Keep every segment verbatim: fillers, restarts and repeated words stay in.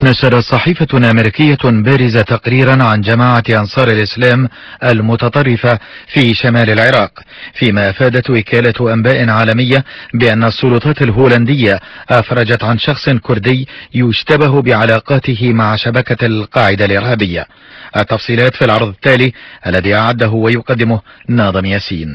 نشرت صحيفة أمريكية بارزة تقريرا عن جماعة أنصار الإسلام المتطرفة في شمال العراق، فيما أفادت وكالة أنباء عالمية بأن السلطات الهولندية أفرجت عن شخص كردي يشتبه بعلاقاته مع شبكة القاعدة الإرهابية. التفصيلات في العرض التالي الذي أعده ويقدمه ناظم ياسين.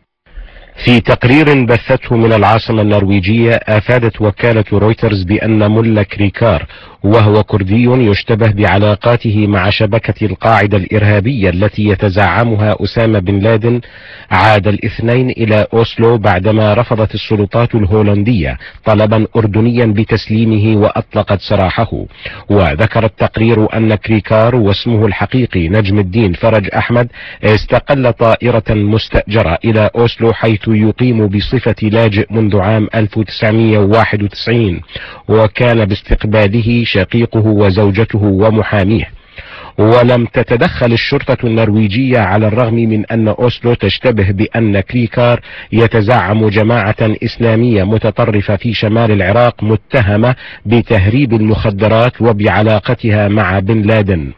في تقرير بثته من العاصمة النرويجية، أفادت وكالة رويترز بأن ملا كريكار، وهو كردي يشتبه بعلاقاته مع شبكة القاعدة الإرهابية التي يتزعمها أسامة بن لادن، عاد الاثنين إلى أوسلو بعدما رفضت السلطات الهولندية طلبا أردنيا بتسليمه وأطلقت سراحه. وذكر التقرير أن كريكار، واسمه الحقيقي نجم الدين فرج أحمد، استقل طائرة مستأجرة إلى أوسلو حيث يقيم بصفة لاجئ منذ عام ألف وتسعمئة وواحد وتسعين، وكان باستقباله شقيقه وزوجته ومحاميه. ولم تتدخل الشرطة النرويجية على الرغم من أن أوسلو تشتبه بأن كريكار يتزعم جماعة إسلامية متطرفة في شمال العراق متهمة بتهريب المخدرات وبعلاقتها مع بن لادن.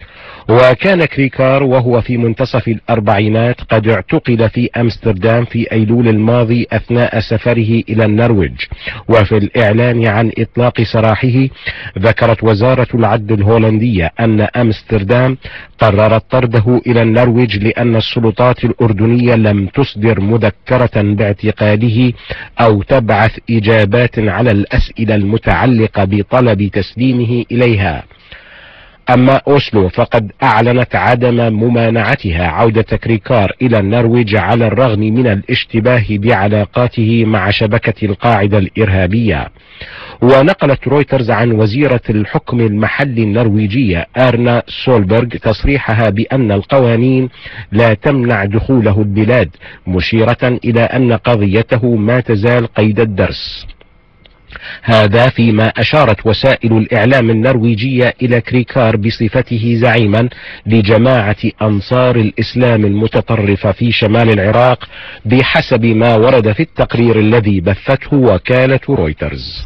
وكان كريكار وهو في منتصف الأربعينات قد اعتقل في أمستردام في أيلول الماضي أثناء سفره إلى النرويج. وفي الإعلان عن إطلاق سراحه، ذكرت وزارة العدل الهولندية أن أمستردام قررت طرده إلى النرويج لأن السلطات الأردنية لم تصدر مذكرة باعتقاله أو تبعث إجابات على الأسئلة المتعلقة بطلب تسليمه إليها. أما أوسلو فقد أعلنت عدم ممانعتها عودة كريكار إلى النرويج على الرغم من الاشتباه بعلاقاته مع شبكة القاعدة الإرهابية. ونقلت رويترز عن وزيرة الحكم المحلي النرويجية أرنا سولبرغ تصريحها بأن القوانين لا تمنع دخوله البلاد، مشيرة إلى أن قضيته ما تزال قيد الدرس. هذا فيما أشارت وسائل الإعلام النرويجية إلى كريكار بصفته زعيما لجماعة أنصار الإسلام المتطرفة في شمال العراق، بحسب ما ورد في التقرير الذي بثته وكالة رويترز.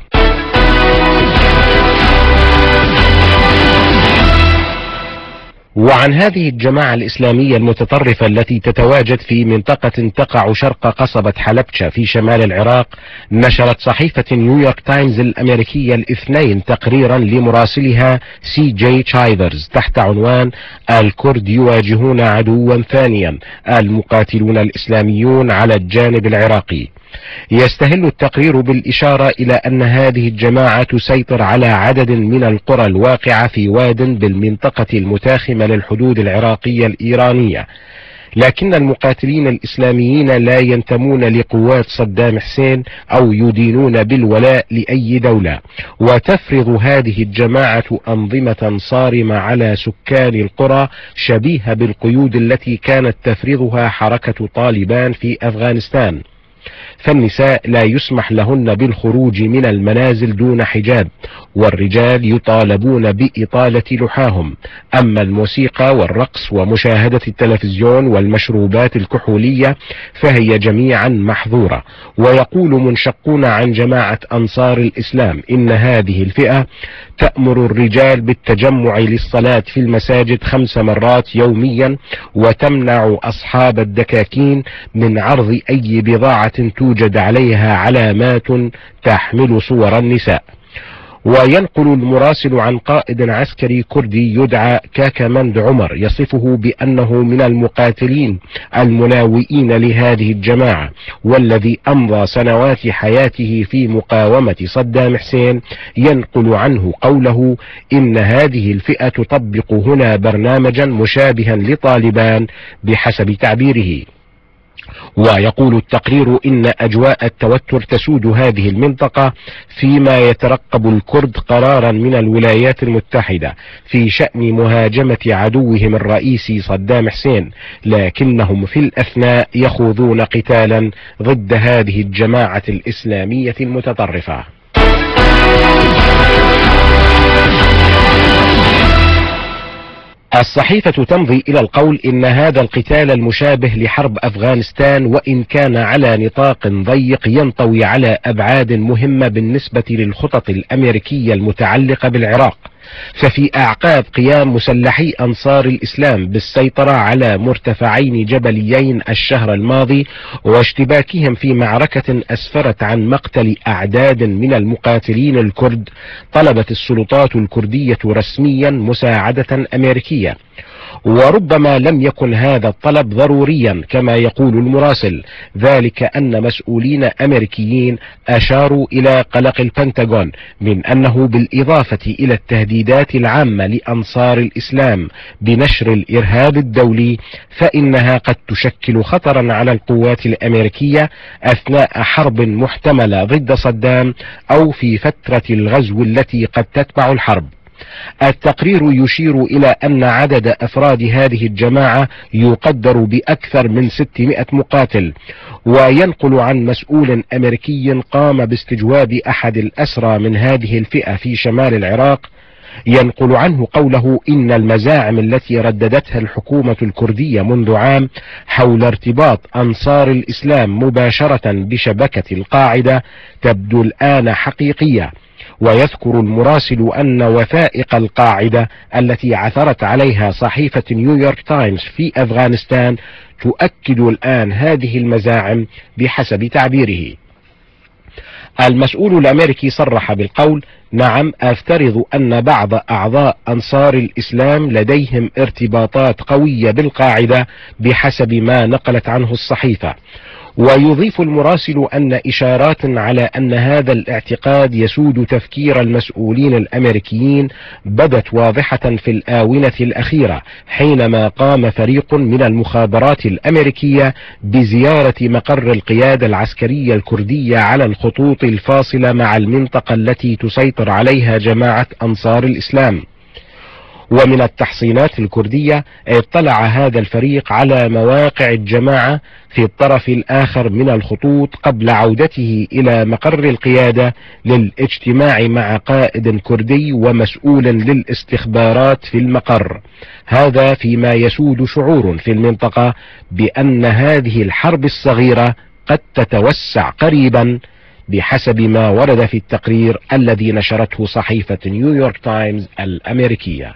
وعن هذه الجماعة الإسلامية المتطرفة التي تتواجد في منطقة تقع شرق قصبة حلبشة في شمال العراق، نشرت صحيفة نيويورك تايمز الأمريكية الاثنين تقريرا لمراسلها سي جي تشايفرز تحت عنوان الكرد يواجهون عدوا ثانيا، المقاتلون الإسلاميون على الجانب العراقي. يستهل التقرير بالإشارة إلى أن هذه الجماعة تسيطر على عدد من القرى الواقعة في واد بالمنطقة المتاخمة للحدود العراقية الإيرانية، لكن المقاتلين الإسلاميين لا ينتمون لقوات صدام حسين أو يدينون بالولاء لأي دولة. وتفرض هذه الجماعة أنظمة صارمة على سكان القرى شبيهة بالقيود التي كانت تفرضها حركة طالبان في أفغانستان. فالنساء لا يسمح لهن بالخروج من المنازل دون حجاب، والرجال يطالبون بإطالة لحاهم. أما الموسيقى والرقص ومشاهدة التلفزيون والمشروبات الكحولية فهي جميعا محظورة. ويقول منشقون عن جماعة أنصار الإسلام إن هذه الفئة تأمر الرجال بالتجمع للصلاة في المساجد خمس مرات يوميا، وتمنع أصحاب الدكاكين من عرض أي بضاعة توجد عليها علامات تحمل صور النساء. وينقل المراسل عن قائد عسكري كردي يدعى كاكامند عمر يصفه بأنه من المقاتلين الملاوئين لهذه الجماعة، والذي أمضى سنوات حياته في مقاومة صدام حسين، ينقل عنه قوله إن هذه الفئة تطبق هنا برنامجا مشابها لطالبان بحسب تعبيره. ويقول التقرير إن أجواء التوتر تسود هذه المنطقة فيما يترقب الكرد قرارا من الولايات المتحدة في شأن مهاجمة عدوهم الرئيسي صدام حسين، لكنهم في الأثناء يخوضون قتالا ضد هذه الجماعة الإسلامية المتطرفة. الصحيفة تمضي إلى القول إن هذا القتال المشابه لحرب أفغانستان، وإن كان على نطاق ضيق، ينطوي على أبعاد مهمة بالنسبة للخطط الأمريكية المتعلقة بالعراق. ففي أعقاب قيام مسلحي أنصار الإسلام بالسيطرة على مرتفعين جبليين الشهر الماضي واشتباكهم في معركة أسفرت عن مقتل أعداد من المقاتلين الكرد، طلبت السلطات الكردية رسميا مساعدة أمريكية. وربما لم يكن هذا الطلب ضروريا كما يقول المراسل، ذلك أن مسؤولين أمريكيين أشاروا إلى قلق البنتاغون من أنه بالإضافة إلى التهديدات العامة لأنصار الإسلام بنشر الإرهاب الدولي، فإنها قد تشكل خطرا على القوات الأمريكية أثناء حرب محتملة ضد صدام أو في فترة الغزو التي قد تتبع الحرب. التقرير يشير إلى أن عدد أفراد هذه الجماعة يقدر بأكثر من ستمائة مقاتل، وينقل عن مسؤول أمريكي قام باستجواب أحد الأسرى من هذه الفئة في شمال العراق، ينقل عنه قوله إن المزاعم التي رددتها الحكومة الكردية منذ عام حول ارتباط أنصار الإسلام مباشرة بشبكة القاعدة تبدو الآن حقيقية. ويذكر المراسل أن وثائق القاعدة التي عثرت عليها صحيفة نيويورك تايمز في أفغانستان تؤكد الآن هذه المزاعم بحسب تعبيره. المسؤول الأمريكي صرح بالقول: نعم، أفترض أن بعض أعضاء أنصار الإسلام لديهم ارتباطات قوية بالقاعدة بحسب ما نقلت عنه الصحيفة. ويضيف المراسل أن إشارات على أن هذا الاعتقاد يسود تفكير المسؤولين الأمريكيين بدت واضحة في الآونة الأخيرة حينما قام فريق من المخابرات الأمريكية بزيارة مقر القيادة العسكرية الكردية على الخطوط الفاصلة مع المنطقة التي تسيطر عليها جماعة أنصار الإسلام. ومن التحصينات الكردية اطلع هذا الفريق على مواقع الجماعة في الطرف الآخر من الخطوط قبل عودته إلى مقر القيادة للاجتماع مع قائد كردي ومسؤول للاستخبارات في المقر. هذا فيما يسود شعور في المنطقة بأن هذه الحرب الصغيرة قد تتوسع قريبا بحسب ما ورد في التقرير الذي نشرته صحيفة نيويورك تايمز الأمريكية.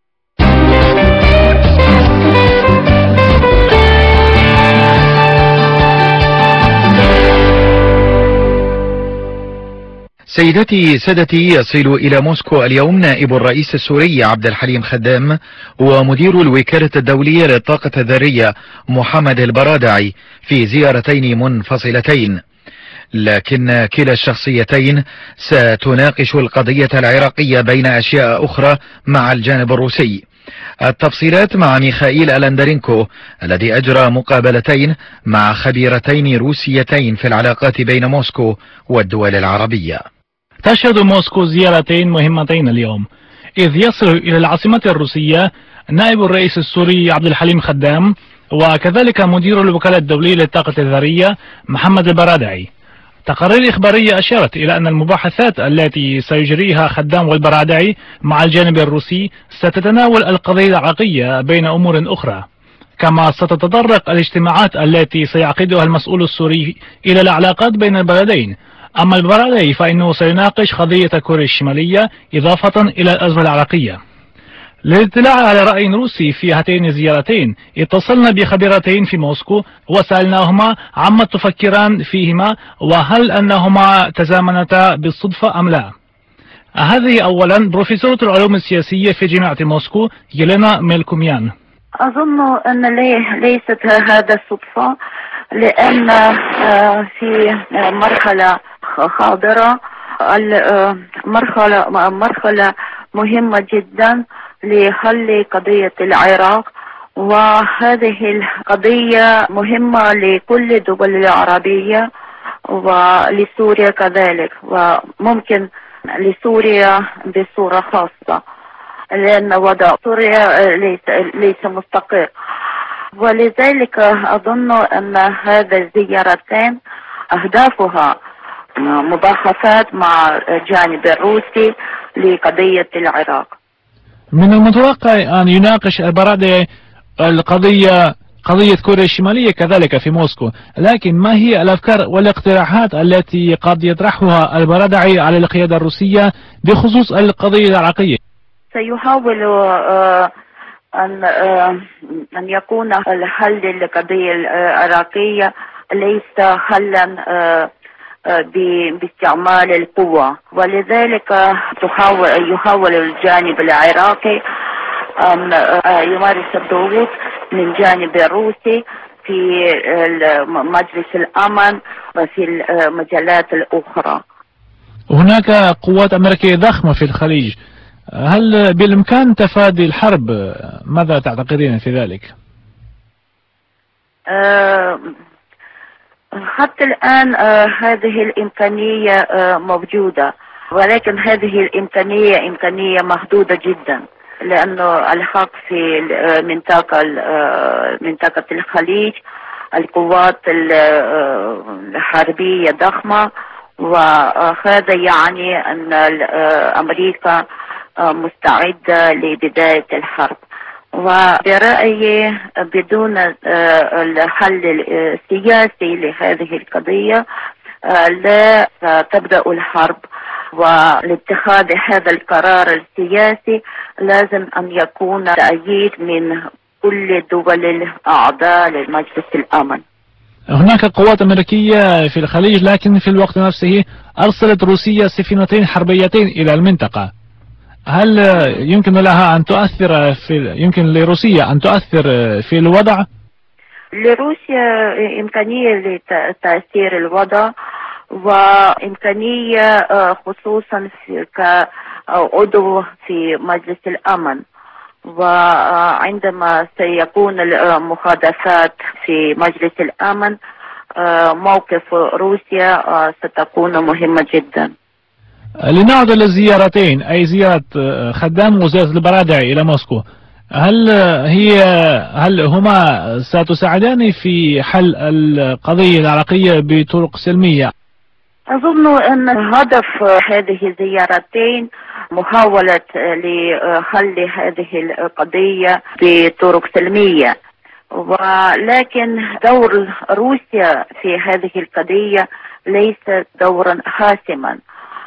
سيدتي سادتي، يصل إلى موسكو اليوم نائب الرئيس السوري عبد الحليم خدام ومدير الوكالة الدولية للطاقة الذرية محمد البرادعي في زيارتين منفصلتين، لكن كلا الشخصيتين ستناقش القضية العراقية بين أشياء أخرى مع الجانب الروسي. التفصيلات مع ميخائيل ألندرينكو الذي أجرى مقابلتين مع خبيرتين روسيتين في العلاقات بين موسكو والدول العربية. تشهد موسكو زيارتين مهمتين اليوم، إذ يصل إلى العاصمة الروسية نائب الرئيس السوري عبد الحليم خدام وكذلك مدير الوكالة الدولية للطاقة الذرية محمد البرادعي. تقارير إخبارية أشارت إلى أن المباحثات التي سيجريها خدام والبرادعي مع الجانب الروسي ستتناول القضية العراقية بين أمور أخرى، كما ستتطرق الاجتماعات التي سيعقدها المسؤول السوري إلى العلاقات بين البلدين. أما البرادعي فإنه سيناقش قضية كوريا الشمالية إضافة إلى الأزمة العراقية. للاطلاع على رأي روسي في هاتين الزيارتين اتصلنا بخبيرتين في موسكو وسألناهما عما تفكران فيهما وهل أنهما تزامنتا بالصدفة أم لا. هذه أولا بروفيسورة العلوم السياسية في جامعة موسكو يلينا ميلكوميان. أظن أن ليست هذا الصدفة، لأن في مرحلة حاضرة مرحلة مرحلة مهمة جدا لحل قضية العراق، وهذه القضية مهمة لكل الدول العربية ولسوريا كذلك، وممكن لسوريا بصورة خاصة لأن وضع سوريا ليس, ليس مستقر. ولذلك أظن أن هذه الزيارتين أهدافها مباحثات مع الجانب الروسي لقضية العراق. من المتوقع أن يناقش البرادعي القضية قضية كوريا الشمالية كذلك في موسكو، لكن ما هي الأفكار والاقتراحات التي قد يطرحها البرادعي على القيادة الروسية بخصوص القضية العراقية؟ سيحاول أن أن يكون الحل للقضية العراقية ليس حلا باستعمال القوة، ولذلك تحاول يحاول الجانب العراقي أن يمارس الضغوط من جانب الروسي في مجلس الأمن وفي المجالات الأخرى. هناك قوات أمريكية ضخمة في الخليج، هل بالإمكان تفادي الحرب؟ ماذا تعتقدين في ذلك؟ أه حتى الآن أه هذه الإمكانية أه موجودة، ولكن هذه الإمكانية إمكانية محدودة جدا، لأنه الحق في منطقة منطقة الخليج القوات الحربية ضخمة، وهذا يعني أن أمريكا مستعدة لبداية الحرب. وبرأيي بدون الحل السياسي لهذه القضية لا تبدأ الحرب، ولاتخاذ هذا القرار السياسي لازم أن يكون تأييد من كل دول الأعضاء لمجلس الأمن. هناك قوات أمريكية في الخليج، لكن في الوقت نفسه أرسلت روسيا سفينتين حربيتين إلى المنطقة. هل يمكن لها أن تؤثر في يمكن لروسيا أن تؤثر في الوضع؟ لروسيا إمكانية لتأثير الوضع، وإمكانية خصوصا في كعضو في مجلس الأمن، وعندما سيكون المخالفات في مجلس الأمن موقف روسيا ستكون مهمة جدا. لنعود للزيارتين، أي زيارة خدام وزيارة البرادعي إلى موسكو، هل هي هل هما ستساعدان في حل القضية العراقية بطرق سلمية؟ أظن أن هدف هذه الزيارتين محاولة لحل هذه القضية بطرق سلمية، ولكن دور روسيا في هذه القضية ليس دورا حاسما،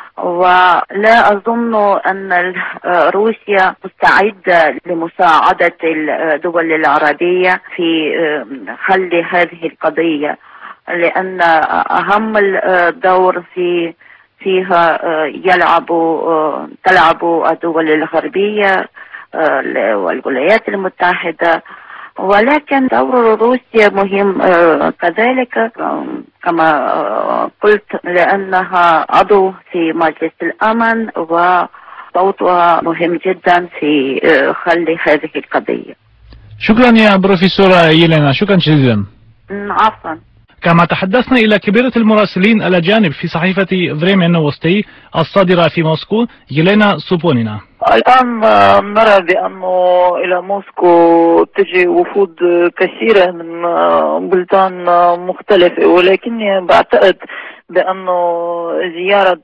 ولا أظن أن روسيا مستعدة لمساعدة الدول العربية في حل هذه القضية، لأن أهم الدور في فيها يلعب تلعب الدول الغربية والولايات المتحدة، ولكن دور روسيا مهم كذلك كما قلت، لأنها عضو في مجلس الأمن وصوتها مهم جدا في حل هذه القضية. شكرا يا بروفيسور يلينا، شكرا جزيلا. عفوا. كما تحدثنا إلى كبيرة المراسلين الأجانب في صحيفة Vremya Novosti الصادرة في موسكو يلينا سوبونينا. الآن نرى بأنه إلى موسكو تجي وفود كثيرة من بلدان مختلفة، ولكني بعتقد بأنه زيارة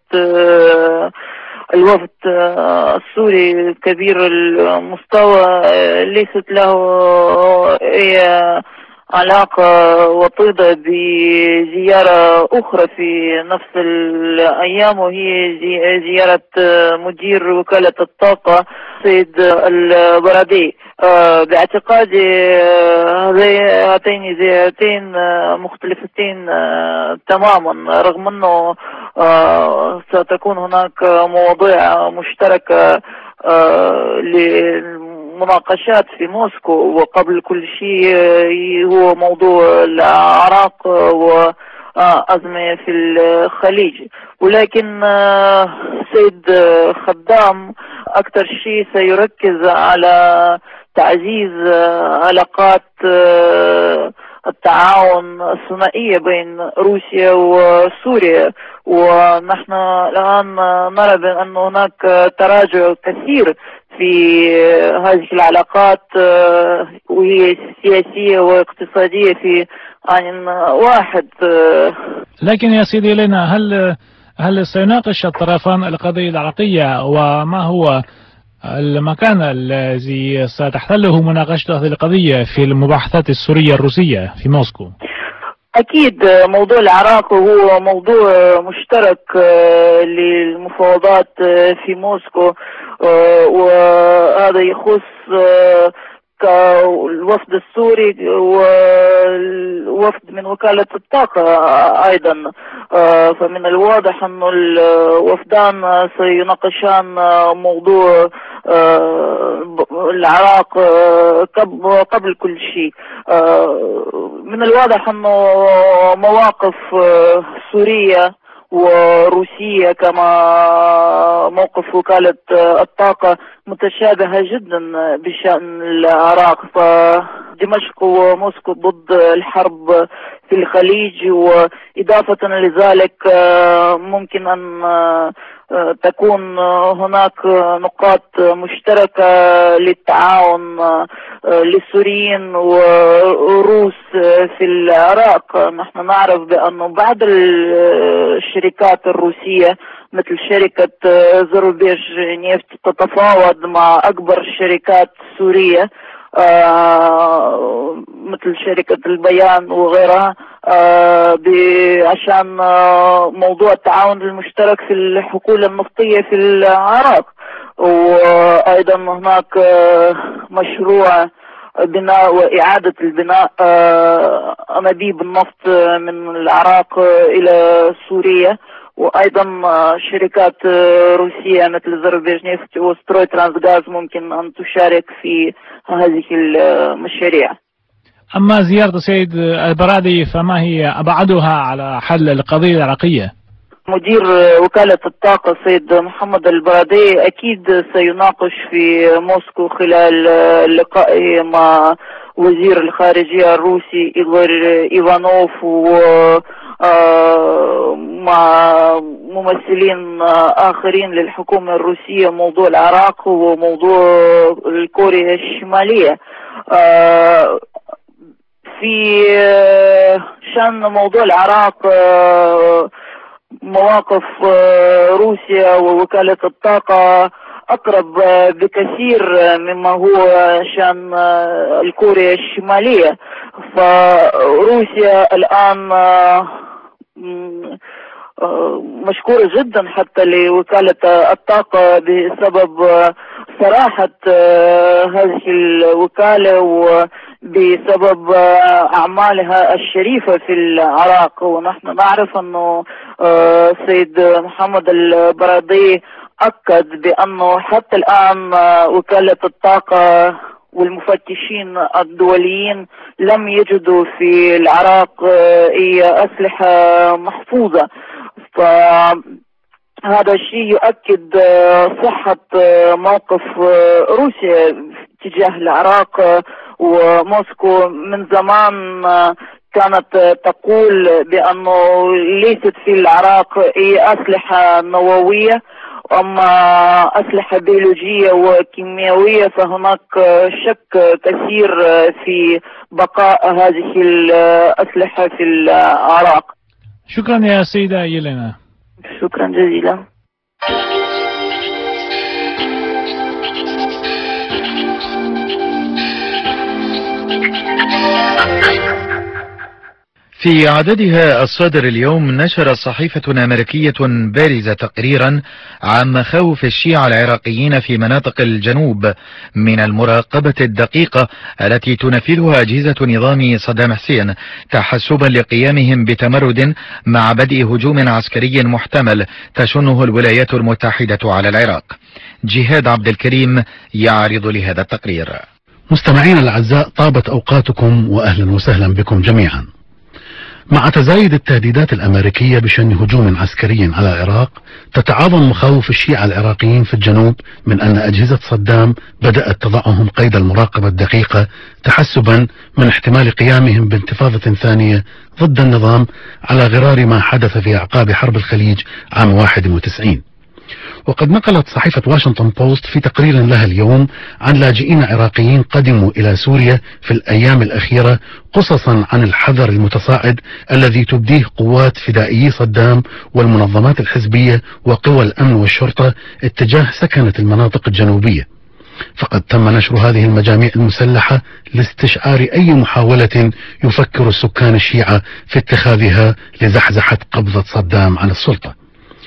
الوفد السوري كبير المستوى ليست له أي علاقة وطيدة بزيارة أخرى في نفس الأيام، وهي زيارة مدير وكالة الطاقة سيد البرادعي. باعتقادي هاتين زيارتين مختلفتين تماما، رغم أنه ستكون هناك مواضيع مشتركة للمناقشات في موسكو، وقبل كل شيء هو موضوع العراق وأزمة في الخليج. ولكن سيد خدام أكثر شيء سيركز على تعزيز علاقات التعاون الثنائية بين روسيا وسوريا، ونحن الآن نرى بأن هناك تراجع كثير في هذه العلاقات، وهي سياسية واقتصادية في آن واحد. لكن يا سيدي لنا، هل هل سيناقش الطرفان القضية العراقية، وما هو المكان الذي ستحتله مناقشة هذه القضية في المباحثات السورية الروسية في موسكو؟ أكيد موضوع العراق هو موضوع مشترك للمفاوضات في موسكو، وهذا يخص كالوفد السوري والوفد من وكالة الطاقة أيضا. فمن الواضح أن الوفدان سيناقشان موضوع العراق قبل كل شيء. من الواضح أن مواقف سورية وروسية كما موقف وكالة الطاقة متشابهة جدا بشأن العراق. فدمشق وموسكو ضد الحرب في الخليج، وإضافة لذلك ممكن أن تكون هناك نقاط مشتركة للتعاون للسوريين والروس في العراق. نحن نعرف بأنه بعض الشركات الروسية مثل شركة زروبيج نيفت تتفاوض مع أكبر الشركات السورية آه مثل شركة البيان وغيرها آه عشان آه موضوع التعاون المشترك في الحقول النفطية في العراق. وأيضا هناك آه مشروع بناء وإعادة البناء آه أنابيب النفط من العراق إلى سوريا، وأيضا شركات روسية مثل زروبيج نيفت وستروي ترانسغاز ممكن أن تشارك في هذه المشاريع. أما زيارة السيد البرادعي فما هي أبعادها على حل القضية العراقية؟ مدير وكالة الطاقة السيد محمد البرادعي أكيد سيناقش في موسكو خلال لقائه مع وزير الخارجية الروسي إيغور إيفانوف و مع ممثلين آخرين للحكومة الروسية موضوع العراق وموضوع كوريا الشمالية. في شأن موضوع العراق مواقف روسيا ووكالة الطاقة أقرب بكثير مما هو شأن الكوريا الشمالية. فروسيا الآن مشكورة جدا حتى لوكالة الطاقة بسبب صراحة هذه الوكالة وبسبب أعمالها الشريفة في العراق. ونحن نعرف أنه السيد محمد البرادعي أكد بأنه حتى الآن وكالة الطاقة والمفتشين الدوليين لم يجدوا في العراق أي أسلحة محفوظة. فهذا الشيء يؤكد صحة موقف روسيا تجاه العراق. وموسكو من زمان كانت تقول بأنه ليست في العراق أي أسلحة نووية، أما أسلحة بيولوجية وكيميائية فهناك شك كثير في بقاء هذه الأسلحة في العراق. شكرا يا سيدة يلينا. شكرا جزيلا. في عددها الصادر اليوم نشرت صحيفة أمريكية بارزة تقريرا عن مخاوف الشيعة العراقيين في مناطق الجنوب من المراقبة الدقيقة التي تنفذها أجهزة نظام صدام حسين تحسبا لقيامهم بتمرد مع بدء هجوم عسكري محتمل تشنه الولايات المتحدة على العراق. جهاد عبد الكريم يعرض لهذا التقرير. مستمعين الأعزاء، طابت أوقاتكم وأهلا وسهلا بكم جميعا. مع تزايد التهديدات الأمريكية بشن هجوم عسكري على العراق، تتعاظم مخاوف الشيعة العراقيين في الجنوب من أن أجهزة صدام بدأت تضعهم قيد المراقبة الدقيقة تحسبا من احتمال قيامهم بانتفاضة ثانية ضد النظام على غرار ما حدث في أعقاب حرب الخليج عام واحد وتسعين. وقد نقلت صحيفة واشنطن بوست في تقرير لها اليوم عن لاجئين عراقيين قدموا إلى سوريا في الأيام الأخيرة قصصا عن الحذر المتصاعد الذي تبديه قوات فدائيي صدام والمنظمات الحزبية وقوى الأمن والشرطة اتجاه سكنة المناطق الجنوبية. فقد تم نشر هذه المجاميع المسلحة لاستشعار أي محاولة يفكر السكان الشيعة في اتخاذها لزحزحة قبضة صدام على السلطة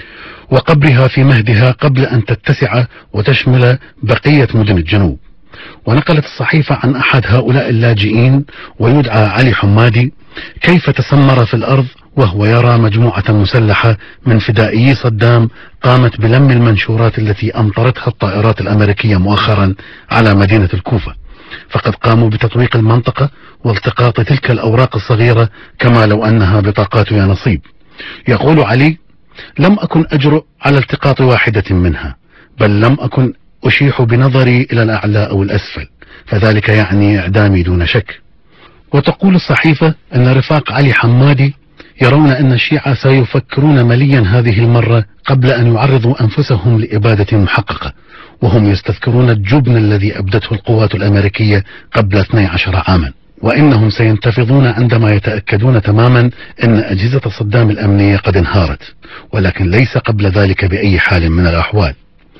وقبرها في مهدها قبل أن تتسع وتشمل بقية مدن الجنوب. ونقلت الصحيفة عن أحد هؤلاء اللاجئين ويدعى علي حمادي كيف تسمر في الأرض وهو يرى مجموعة مسلحة من فدائيي صدام قامت بلم المنشورات التي أمطرتها الطائرات الأمريكية مؤخرا على مدينة الكوفة، فقد قاموا بتطويق المنطقة والتقاط تلك الأوراق الصغيرة كما لو أنها بطاقات يا نصيب. يقول علي: لم أكن أجرؤ على التقاط واحدة منها، بل لم أكن أشيح بنظري إلى الأعلى أو الأسفل، فذلك يعني إعدامي دون شك. وتقول الصحيفة أن رفاق علي حمادي يرون أن الشيعة سيفكرون مليا هذه المرة قبل أن يعرضوا أنفسهم لإبادة محققة، وهم يستذكرون الجبن الذي أبدته القوات الأمريكية قبل اثني عشر عاما، وإنهم سينتفضون عندما يتأكدون تماما أن أجهزة صدام الأمنية قد انهارت، ولكن ليس قبل ذلك بأي حال من الأحوال.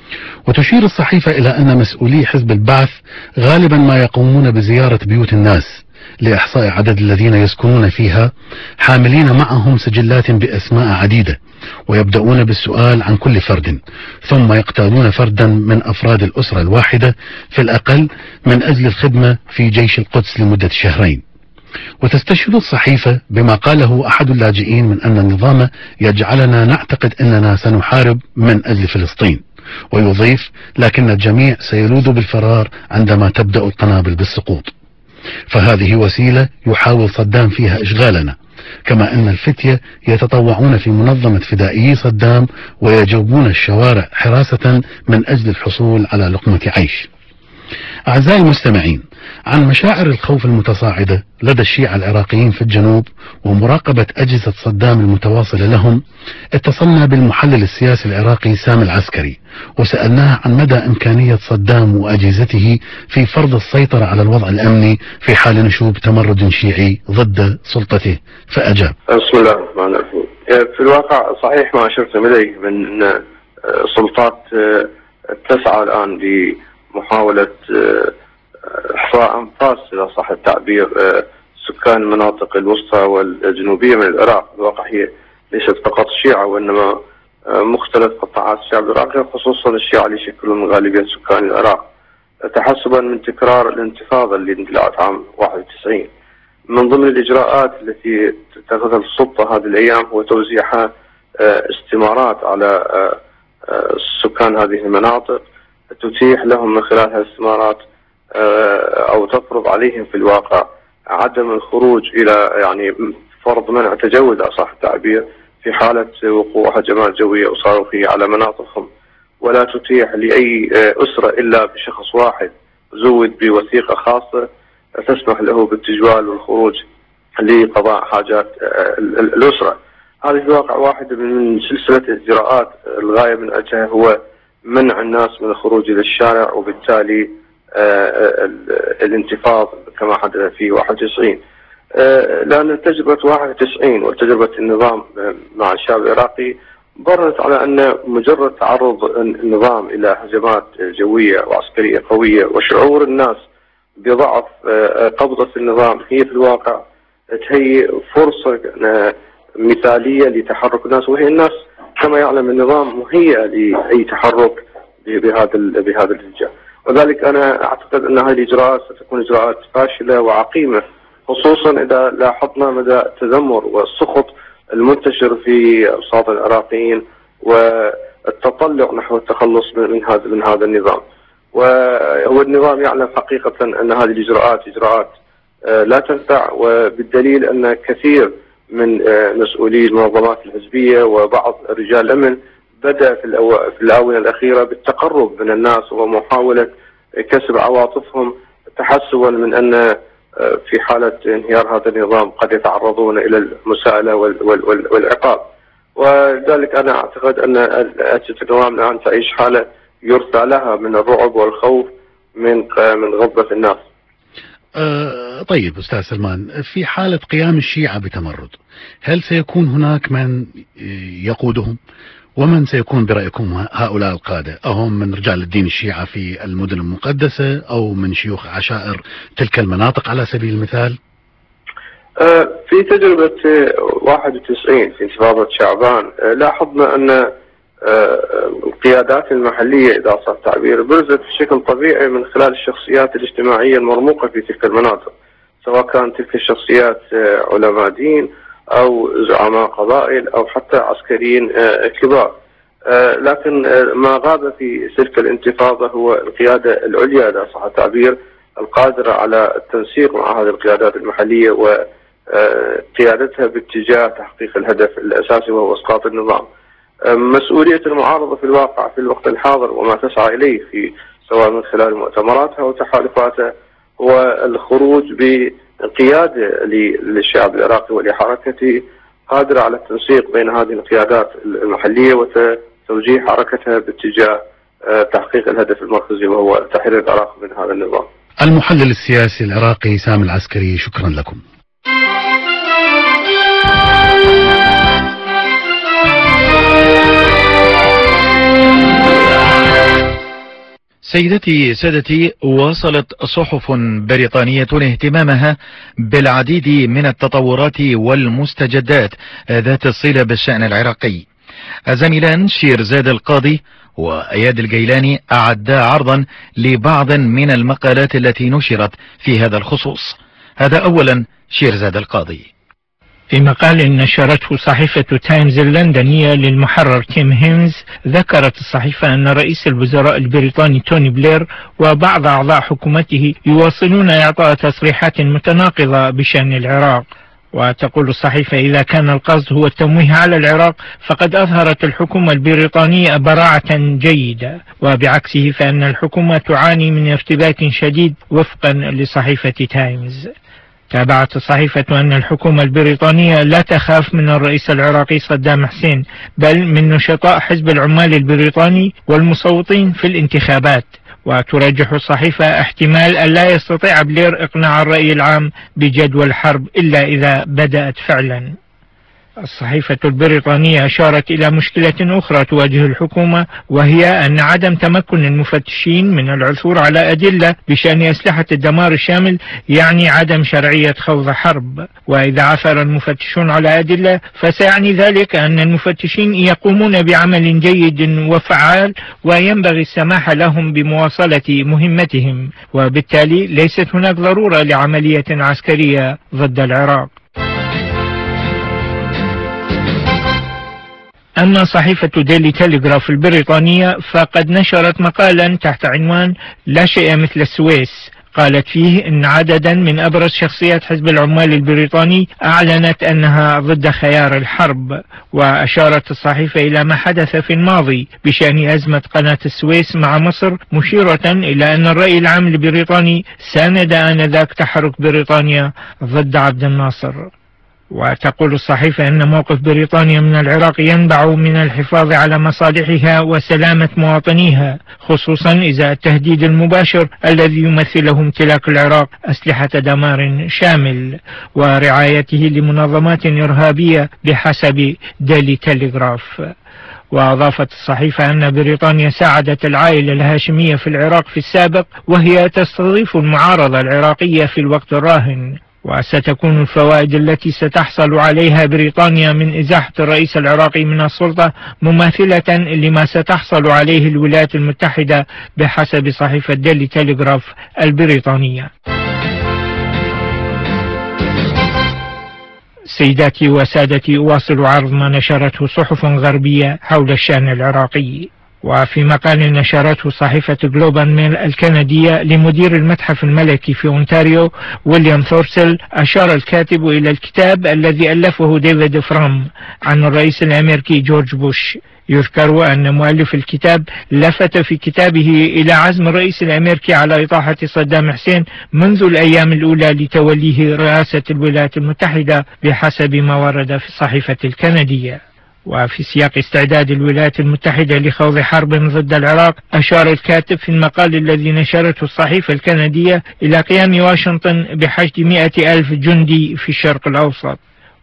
وتشير الصحيفة إلى أن مسؤولي حزب البعث غالبا ما يقومون بزيارة بيوت الناس لإحصاء عدد الذين يسكنون فيها، حاملين معهم سجلات بأسماء عديدة، ويبدأون بالسؤال عن كل فرد، ثم يقتالون فردا من أفراد الأسرة الواحدة في الأقل من أجل الخدمة في جيش القدس لمدة شهرين. وتستشهد الصحيفة بما قاله أحد اللاجئين من أن النظام يجعلنا نعتقد أننا سنحارب من أجل فلسطين، ويضيف: لكن الجميع سيلوذ بالفرار عندما تبدأ القنابل بالسقوط. فهذه وسيلة يحاول صدام فيها إشغالنا، كما أن الفتية يتطوعون في منظمة فدائيي صدام ويجوبون الشوارع حراسة من أجل الحصول على لقمة عيش. أعزائي المستمعين، عن مشاعر الخوف المتصاعدة لدى الشيعة العراقيين في الجنوب ومراقبة أجهزة صدام المتواصلة لهم، اتصلنا بالمحلل السياسي العراقي سامي العسكري وسألناه عن مدى إمكانية صدام وأجهزته في فرض السيطرة على الوضع الأمني في حال نشوب تمرد شيعي ضد سلطته، فأجاب: بسم الله الرحمن الرحيم. في الواقع صحيح ما أشرتم إليه من أن السلطات تسعى الآن لمحاولة إحصاء أنفاس إذا صح التعبير سكان المناطق الوسطى والجنوبية من العراق. بالواقع هي ليست فقط الشيعة وإنما مختلف قطاعات الشعب العراقي، خصوصا الشيعة اللي يشكلون غالبية سكان العراق، تحسبا من تكرار الانتفاضة اللي اندلعت عام واحد وتسعين. من ضمن الإجراءات التي تتخذها السلطة هذه الأيام هو توزيعها استمارات على سكان هذه المناطق، تتيح لهم من خلال هذه الاستمارات أو تفرض عليهم في الواقع عدم الخروج إلى يعني فرض منع تجول أصح التعبير في حالة وقوع هجمات جوية وصاروخية على مناطقهم، ولا تتيح لأي أسرة إلا بشخص واحد زود بوثيقة خاصة تسمح له بالتجوال والخروج لقضاء حاجات الأسرة. هذه في الواقع واحدة من سلسلة إجراءات الغاية من أجلها هو منع الناس من الخروج إلى الشارع، وبالتالي الانتفاض كما حدث في واحد وتسعين. لأن تجربة واحد وتسعين وتجربة النظام مع الشعب العراقي برهنت على أن مجرد تعرض النظام إلى هجمات جوية وعسكرية قوية وشعور الناس بضعف قبضة النظام هي في الواقع تهيئ فرصة مثالية لتحرك الناس، وهي الناس كما يعلم النظام مهيئة لأي تحرك بهذا بهذا الاتجاه. وذلك أنا أعتقد أن هذه الإجراءات ستكون إجراءات فاشلة وعقيمة، خصوصا إذا لاحظنا مدى التذمر والسخط المنتشر في أوساط العراقيين والتطلع نحو التخلص من هذا من هذا النظام. وهو النظام يعلم حقيقة أن هذه الإجراءات إجراءات لا تنفع، وبالدليل أن كثير من مسؤولي المنظمات الحزبية وبعض رجال الأمن بدأ في, الأو... في الآونة الأخيرة بالتقرب من الناس ومحاولة كسب عواطفهم تحسبا من أن في حالة انهيار هذا النظام قد يتعرضون إلى المساءلة وال... وال... والعقاب. ولذلك أنا أعتقد أن أجهزة النظام الآن تعيش حالة يرثى لها من الرعب والخوف من من غضبة الناس. أه طيب أستاذ سلمان، في حالة قيام الشيعة بتمرد هل سيكون هناك من يقودهم؟ ومن سيكون برأيكم هؤلاء القادة؟ أهم من رجال الدين الشيعة في المدن المقدسة أو من شيوخ عشائر تلك المناطق على سبيل المثال؟ في تجربة واحد وتسعين في انتفاضة شعبان لاحظنا أن القيادات المحلية إذا صح التعبير برزت بشكل طبيعي من خلال الشخصيات الاجتماعية المرموقة في تلك المناطق، سواء كانت تلك الشخصيات علماء دين أو زعماء قبائل أو حتى عسكريين كبار. لكن ما غاب في تلك الانتفاضة هو القيادة العليا إذا صح التعبير القادرة على التنسيق مع هذه القيادات المحلية وقيادتها باتجاه تحقيق الهدف الأساسي وهو إسقاط النظام. مسؤولية المعارضة في الواقع في الوقت الحاضر وما تسعى إليه في سواء من خلال مؤتمراتها وتحالفاتها هو الخروج بقيادة للشعب العراقي ولحركته قادرة على التنسيق بين هذه القيادات المحلية وتوجيه حركتها باتجاه تحقيق الهدف المركزي وهو تحرير العراق من هذا النظام. المحلل السياسي العراقي سامي العسكري، شكرا لكم. سيدتي سادتي، واصلت صحف بريطانية اهتمامها بالعديد من التطورات والمستجدات ذات الصلة بالشأن العراقي. الزميلان شيرزاد القاضي وأياد الجيلاني أعدا عرضا لبعض من المقالات التي نشرت في هذا الخصوص. هذا أولا شيرزاد القاضي. في مقال نشرته صحيفة تايمز اللندنية للمحرر تيم هينز، ذكرت الصحيفة أن رئيس الوزراء البريطاني توني بلير وبعض أعضاء حكومته يواصلون إعطاء تصريحات متناقضة بشأن العراق. وتقول الصحيفة: إذا كان القصد هو التمويه على العراق فقد أظهرت الحكومة البريطانية براعة جيدة، وبعكسه فإن الحكومة تعاني من ارتباك شديد وفقا لصحيفة تايمز. تابعت الصحيفة أن الحكومة البريطانية لا تخاف من الرئيس العراقي صدام حسين، بل من نشطاء حزب العمال البريطاني والمصوتين في الانتخابات. وترجح الصحيفة احتمال أن لا يستطيع بلير إقناع الرأي العام بجدوى الحرب إلا إذا بدأت فعلا. الصحيفة البريطانية أشارت إلى مشكلة أخرى تواجه الحكومة، وهي أن عدم تمكن المفتشين من العثور على أدلة بشأن أسلحة الدمار الشامل يعني عدم شرعية خوض حرب. وإذا عثر المفتشون على أدلة فسيعني ذلك أن المفتشين يقومون بعمل جيد وفعال، وينبغي السماح لهم بمواصلة مهمتهم، وبالتالي ليست هناك ضرورة لعملية عسكرية ضد العراق. أما صحيفة ديلي تيليغراف البريطانية فقد نشرت مقالا تحت عنوان لا شيء مثل السويس، قالت فيه إن عددا من أبرز شخصيات حزب العمال البريطاني أعلنت أنها ضد خيار الحرب. وأشارت الصحيفة إلى ما حدث في الماضي بشأن أزمة قناة السويس مع مصر، مشيرة إلى أن الرأي العام البريطاني ساند آنذاك تحرك بريطانيا ضد عبد الناصر. وتقول الصحيفة أن موقف بريطانيا من العراق ينبع من الحفاظ على مصالحها وسلامة مواطنيها، خصوصا إذا التهديد المباشر الذي يمثله امتلاك العراق أسلحة دمار شامل ورعايته لمنظمات إرهابية بحسب ديلي تيليغراف. وأضافت الصحيفة أن بريطانيا ساعدت العائلة الهاشمية في العراق في السابق، وهي تستضيف المعارضة العراقية في الوقت الراهن، وستكون الفوائد التي ستحصل عليها بريطانيا من إزاحة الرئيس العراقي من السلطة مماثلة لما ستحصل عليه الولايات المتحدة بحسب صحيفة ديلي تيليغراف البريطانية. سيداتي وسادتي، أواصل عرض ما نشرته صحف غربية حول الشأن العراقي. وفي مقال نشرته صحيفة جلوبال ميل الكندية لمدير المتحف الملكي في أونتاريو ويليام ثورسل، أشار الكاتب إلى الكتاب الذي ألفه ديفيد فرام عن الرئيس الأمريكي جورج بوش. يذكر أن مؤلف الكتاب لفت في كتابه إلى عزم الرئيس الأمريكي على إطاحة صدام حسين منذ الأيام الأولى لتوليه رئاسة الولايات المتحدة بحسب ما ورد في الصحيفة الكندية. وفي سياق استعداد الولايات المتحدة لخوض حرب ضد العراق، أشار الكاتب في المقال الذي نشرته الصحيفة الكندية إلى قيام واشنطن بحشد مئة ألف جندي في الشرق الأوسط.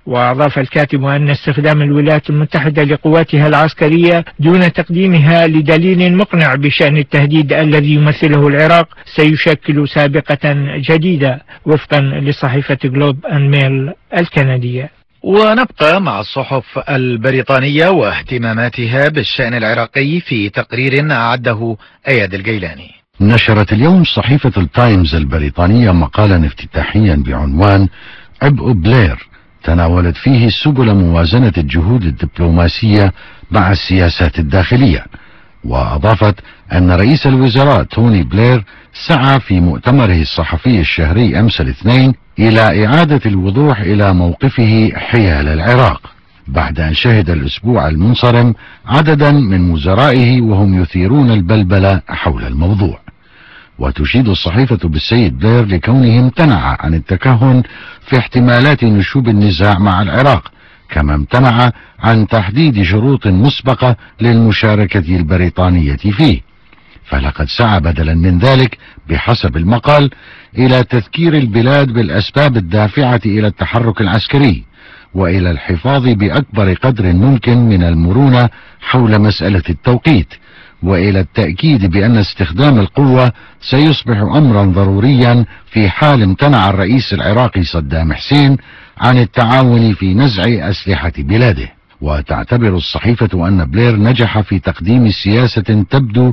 وأضاف الكاتب أن استخدام الولايات المتحدة لقواتها العسكرية دون تقديمها لدليل مقنع بشأن التهديد الذي يمثله العراق سيشكل سابقة جديدة وفقا لصحيفة جلوب أند ميل الكندية. ونبقى مع الصحف البريطانية واهتماماتها بالشأن العراقي في تقرير أعده أياد الجيلاني. نشرت اليوم صحيفة التايمز البريطانية مقالا افتتاحيا بعنوان عبء بلير، تناولت فيه سبل موازنة الجهود الدبلوماسية مع السياسات الداخلية، وأضافت أن رئيس الوزراء توني بلير سعى في مؤتمره الصحفي الشهري أمس الاثنين إلى إعادة الوضوح إلى موقفه حيال العراق، بعد أن شهد الأسبوع المنصرم عددا من وزرائه وهم يثيرون البلبلة حول الموضوع. وتشيد الصحيفة بالسيد بلير لكونه امتنع عن التكهن في احتمالات نشوب النزاع مع العراق، كما امتنع عن تحديد شروط مسبقة للمشاركة البريطانية فيه، فلقد سعى بدلا من ذلك بحسب المقال إلى تذكير البلاد بالأسباب الدافعة إلى التحرك العسكري، وإلى الحفاظ بأكبر قدر ممكن من المرونة حول مسألة التوقيت، وإلى التأكيد بأن استخدام القوة سيصبح أمرا ضروريا في حال امتنع الرئيس العراقي صدام حسين عن التعاون في نزع أسلحة بلاده. وتعتبر الصحيفة أن بلير نجح في تقديم سياسة تبدو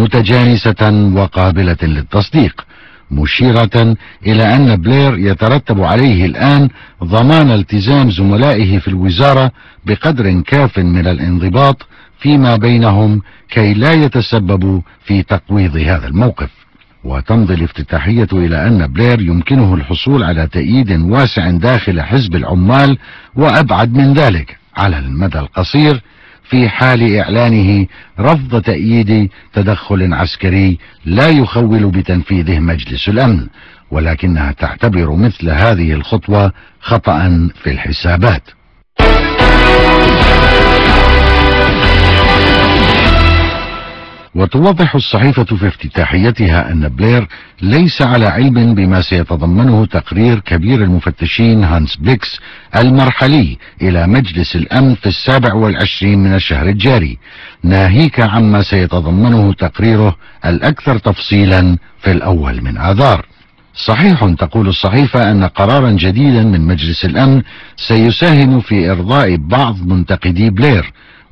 متجانسة وقابلة للتصديق، مشيرة إلى أن بلير يترتب عليه الآن ضمان التزام زملائه في الوزارة بقدر كاف من الانضباط فيما بينهم كي لا يتسببوا في تقويض هذا الموقف. وتمضي الافتتاحية إلى أن بلير يمكنه الحصول على تأييد واسع داخل حزب العمال وأبعد من ذلك على المدى القصير في حال إعلانه رفض تأييد تدخل عسكري لا يخول بتنفيذه مجلس الأمن، ولكنها تعتبر مثل هذه الخطوة خطأ في الحسابات. وتوضح الصحيفة في افتتاحيتها أن بلير ليس على علم بما سيتضمنه تقرير كبير المفتشين هانس بليكس المرحلي إلى مجلس الأمن في السابع والعشرين من الشهر الجاري، ناهيك عما سيتضمنه تقريره الأكثر تفصيلا في الأول من آذار. صحيح، تقول الصحيفة، أن قرارا جديدا من مجلس الأمن سيساهم في إرضاء بعض منتقدي بلير،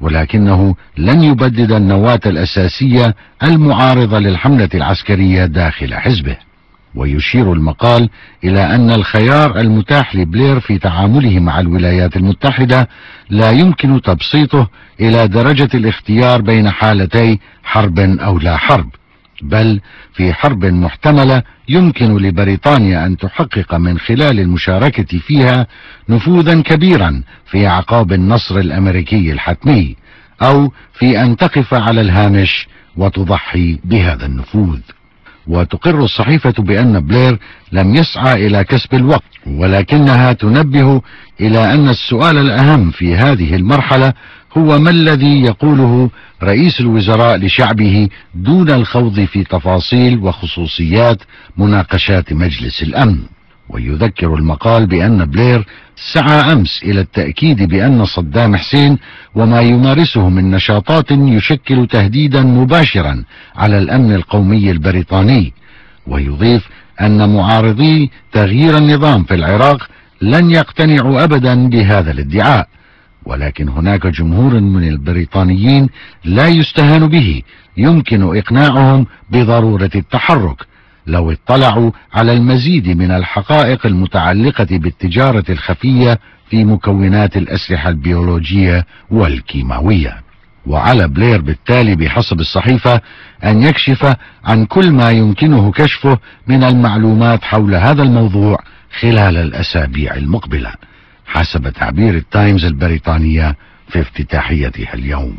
ولكنه لن يبدد النواة الأساسية المعارضة للحملة العسكرية داخل حزبه. ويشير المقال إلى أن الخيار المتاح لبلير في تعامله مع الولايات المتحدة لا يمكن تبسيطه إلى درجة الاختيار بين حالتي حرب أو لا حرب، بل في حرب محتملة يمكن لبريطانيا أن تحقق من خلال المشاركة فيها نفوذا كبيرا في أعقاب النصر الأمريكي الحتمي، أو في أن تقف على الهامش وتضحي بهذا النفوذ. وتقر الصحيفة بأن بلير لم يسعى إلى كسب الوقت، ولكنها تنبه إلى أن السؤال الأهم في هذه المرحلة هو ما الذي يقوله رئيس الوزراء لشعبه دون الخوض في تفاصيل وخصوصيات مناقشات مجلس الأمن. ويذكر المقال بأن بلير سعى أمس إلى التأكيد بأن صدام حسين وما يمارسه من نشاطات يشكل تهديدا مباشرا على الأمن القومي البريطاني، ويضيف أن معارضي تغيير النظام في العراق لن يقتنعوا أبدا بهذا الادعاء، ولكن هناك جمهور من البريطانيين لا يستهان به يمكن إقناعهم بضرورة التحرك لو اطلعوا على المزيد من الحقائق المتعلقة بالتجارة الخفية في مكونات الأسلحة البيولوجية والكيماوية. وعلى بلير بالتالي بحسب الصحيفة أن يكشف عن كل ما يمكنه كشفه من المعلومات حول هذا الموضوع خلال الأسابيع المقبلة، حسب تعبير التايمز البريطانية في افتتاحيتها اليوم.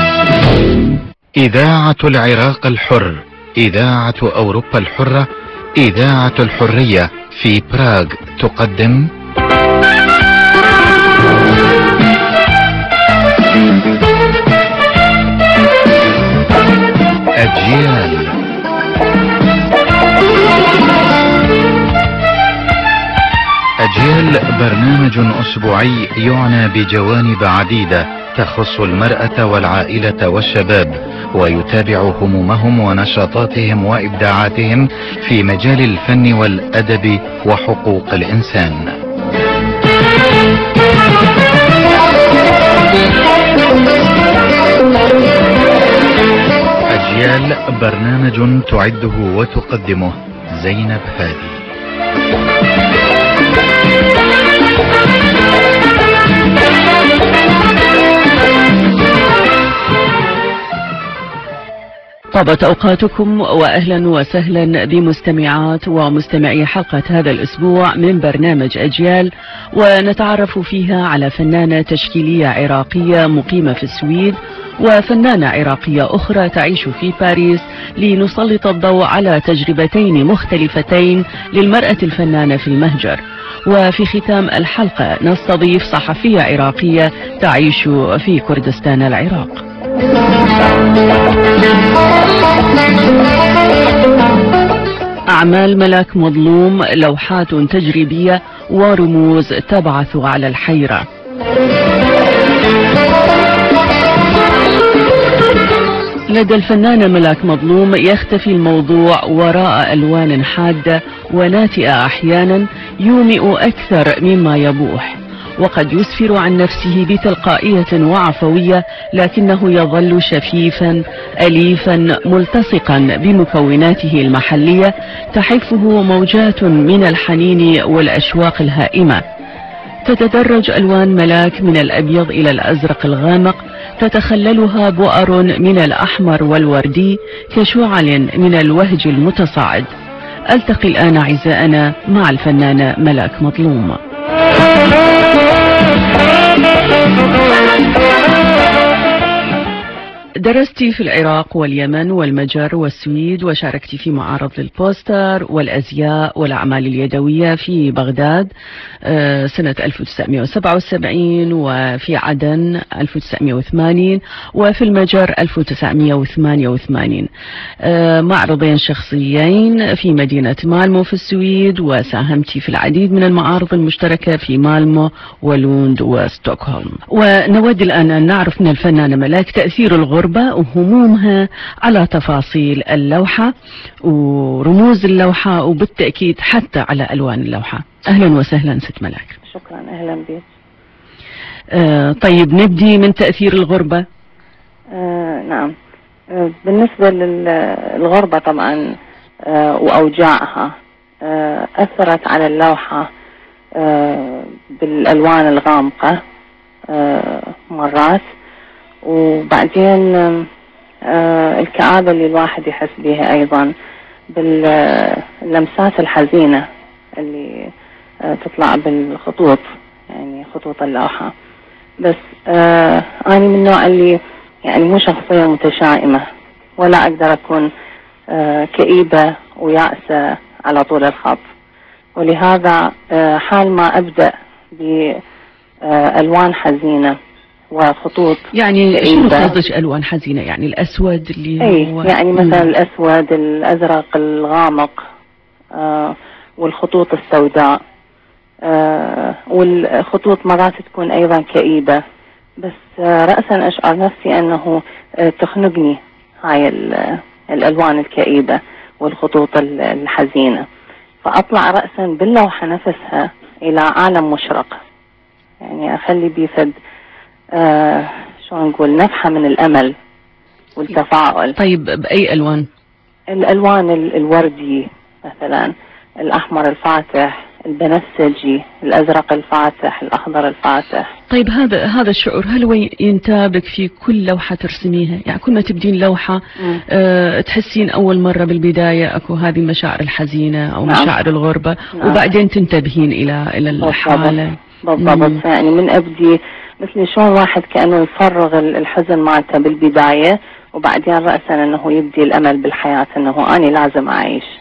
إذاعة العراق الحر، إذاعة أوروبا الحرة، إذاعة الحرية في براغ تقدم أجيال. أجيال برنامج أسبوعي يعنى بجوانب عديدة تخص المرأة والعائلة والشباب، ويتابع همومهم ونشاطاتهم وإبداعاتهم في مجال الفن والأدب وحقوق الإنسان. أجيال برنامج تعده وتقدمه زينب هادي. طابت أوقاتكم وأهلا وسهلا بمستمعات ومستمعي حلقة هذا الأسبوع من برنامج أجيال، ونتعرف فيها على فنانة تشكيلية عراقية مقيمة في السويد وفنانة عراقية أخرى تعيش في باريس، لنسلط الضوء على تجربتين مختلفتين للمرأة الفنانة في المهجر. وفي ختام الحلقة نستضيف صحفية عراقية تعيش في كردستان العراق. أعمال ملاك مظلوم، لوحات تجريبية ورموز تبعث على الحيرة. لدى الفنانة ملاك مظلوم يختفي الموضوع وراء ألوان حادة وناتئة أحيانا يومئ أكثر مما يبوح، وقد يسفر عن نفسه بتلقائية وعفوية، لكنه يظل شفيفا أليفا ملتصقا بمكوناته المحلية تحفه موجات من الحنين والأشواق الهائمة. تتدرج ألوان ملاك من الأبيض إلى الأزرق الغامق، تتخللها بؤر من الأحمر والوردي كشعل من الوهج المتصاعد. ألتقي الآن أعزائنا مع الفنانة ملاك مظلوم. درستي في العراق واليمن والمجر والسويد، وشاركتي في معارض للبوستر والأزياء والأعمال اليدوية في بغداد سنة ألف وتسعمئة وسبعة وسبعين، وفي عدن ألف وتسعمئة وثمانين، وفي المجر ألف وتسعمئة وثمانية وثمانين. معرضين شخصيين في مدينة مالمو في السويد، وساهمتي في العديد من المعارض المشتركة في مالمو ولوند وستوكهولم. ونود الآن أن نعرف من الفنانة ملاك تأثير الغربة وهمومها على تفاصيل اللوحة ورموز اللوحة، وبالتأكيد حتى على ألوان اللوحة. أهلا وسهلا ست ملاك. شكرا، أهلا بك. آه طيب نبدي من تأثير الغربة. آه نعم، آه بالنسبة للغربة طبعا آه وأوجاعها آه أثرت على اللوحة آه بالألوان الغامقة آه مرات، وبعدين آه الكآبة اللي الواحد يحس بها أيضا باللمسات الحزينة اللي آه تطلع بالخطوط، يعني خطوط اللوحة. بس آه أنا من النوع اللي يعني مو شخصية متشائمة، ولا أقدر أكون آه كئيبة ويأسة على طول الخط، ولهذا آه حال ما أبدأ بألوان حزينة وخطوط. يعني شنو قصدك ألوان حزينة؟ يعني الأسود اللي أي هو يعني مثلا الأسود، الأزرق الغامق، آه والخطوط السوداء، آه والخطوط مرات تكون أيضا كئيبة، بس آه رأسا أشعر نفسي أنه آه تخنقني هاي الألوان الكئيبة والخطوط الحزينة، فأطلع رأسا باللوحة نفسها إلى عالم مشرق، يعني أخلي بيفد آه شو نقول نفحة من الأمل والتفاؤل. طيب بأي ألوان؟ الألوان الوردي مثلا، الأحمر الفاتح، البنفسجي، الأزرق الفاتح، الأخضر الفاتح. طيب هذا هذا الشعور هل هو ينتابك في كل لوحة ترسميها؟ يعني كل ما تبدين لوحة أه تحسين أول مرة بالبداية أكو هذه المشاعر الحزينة أو نعم. مشاعر الغربة، نعم. وبعدين تنتبهين إلى إلى الحالة. بالضبط، يعني من أبدي مثل شلون واحد كأنه يفرغ الحزن مالته بالبداية، وبعدين رأسا أنه يبدي الأمل بالحياة أنه أنا لازم أعيش.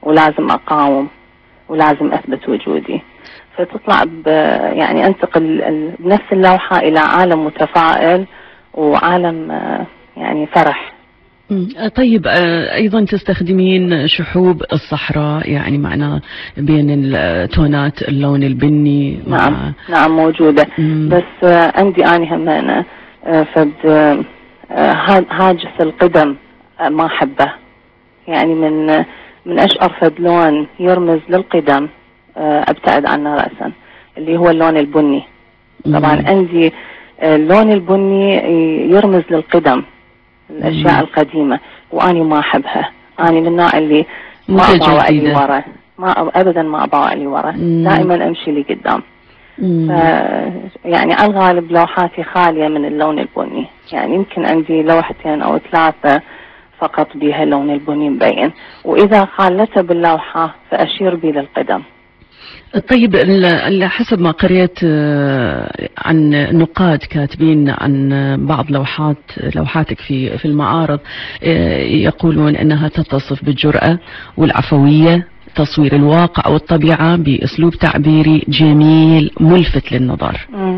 ولازم أقاوم ولازم أثبت وجودي. فتطلع ب يعني أنتقل بنفس اللوحة إلى عالم متفائل وعالم يعني فرح. طيب أيضا تستخدمين شحوب الصحراء، يعني معنا بين التونات اللون البني. نعم نعم موجودة. مم. بس عندي أنا همانة فد هاجس القدم ما أحبه، يعني من من أشقر فد لون يرمز للقدم أبتعد عنه رأسا، اللي هو اللون البني. طبعا مم. عندي اللون البني يرمز للقدم، الأشياء مم. القديمة، وأنا ما أحبها. أنا من النوع اللي ما أبغى لي ورا، ما أبدا ما أبغى لي ورا، دائما أمشي لي قدام. ف يعني على الغالب لوحاتي خالية من اللون البني، يعني يمكن عندي لوحتين أو ثلاثة فقط بها اللون البني مبين، وإذا خالته باللوحة فأشير بي للقدم. طيب حسب ما قريت عن نقاد كاتبين عن بعض لوحات لوحاتك في في المعارض، يقولون أنها تتصف بالجرأة والعفوية، تصوير الواقع والطبيعة بأسلوب تعبيري جميل ملفت للنظر. م.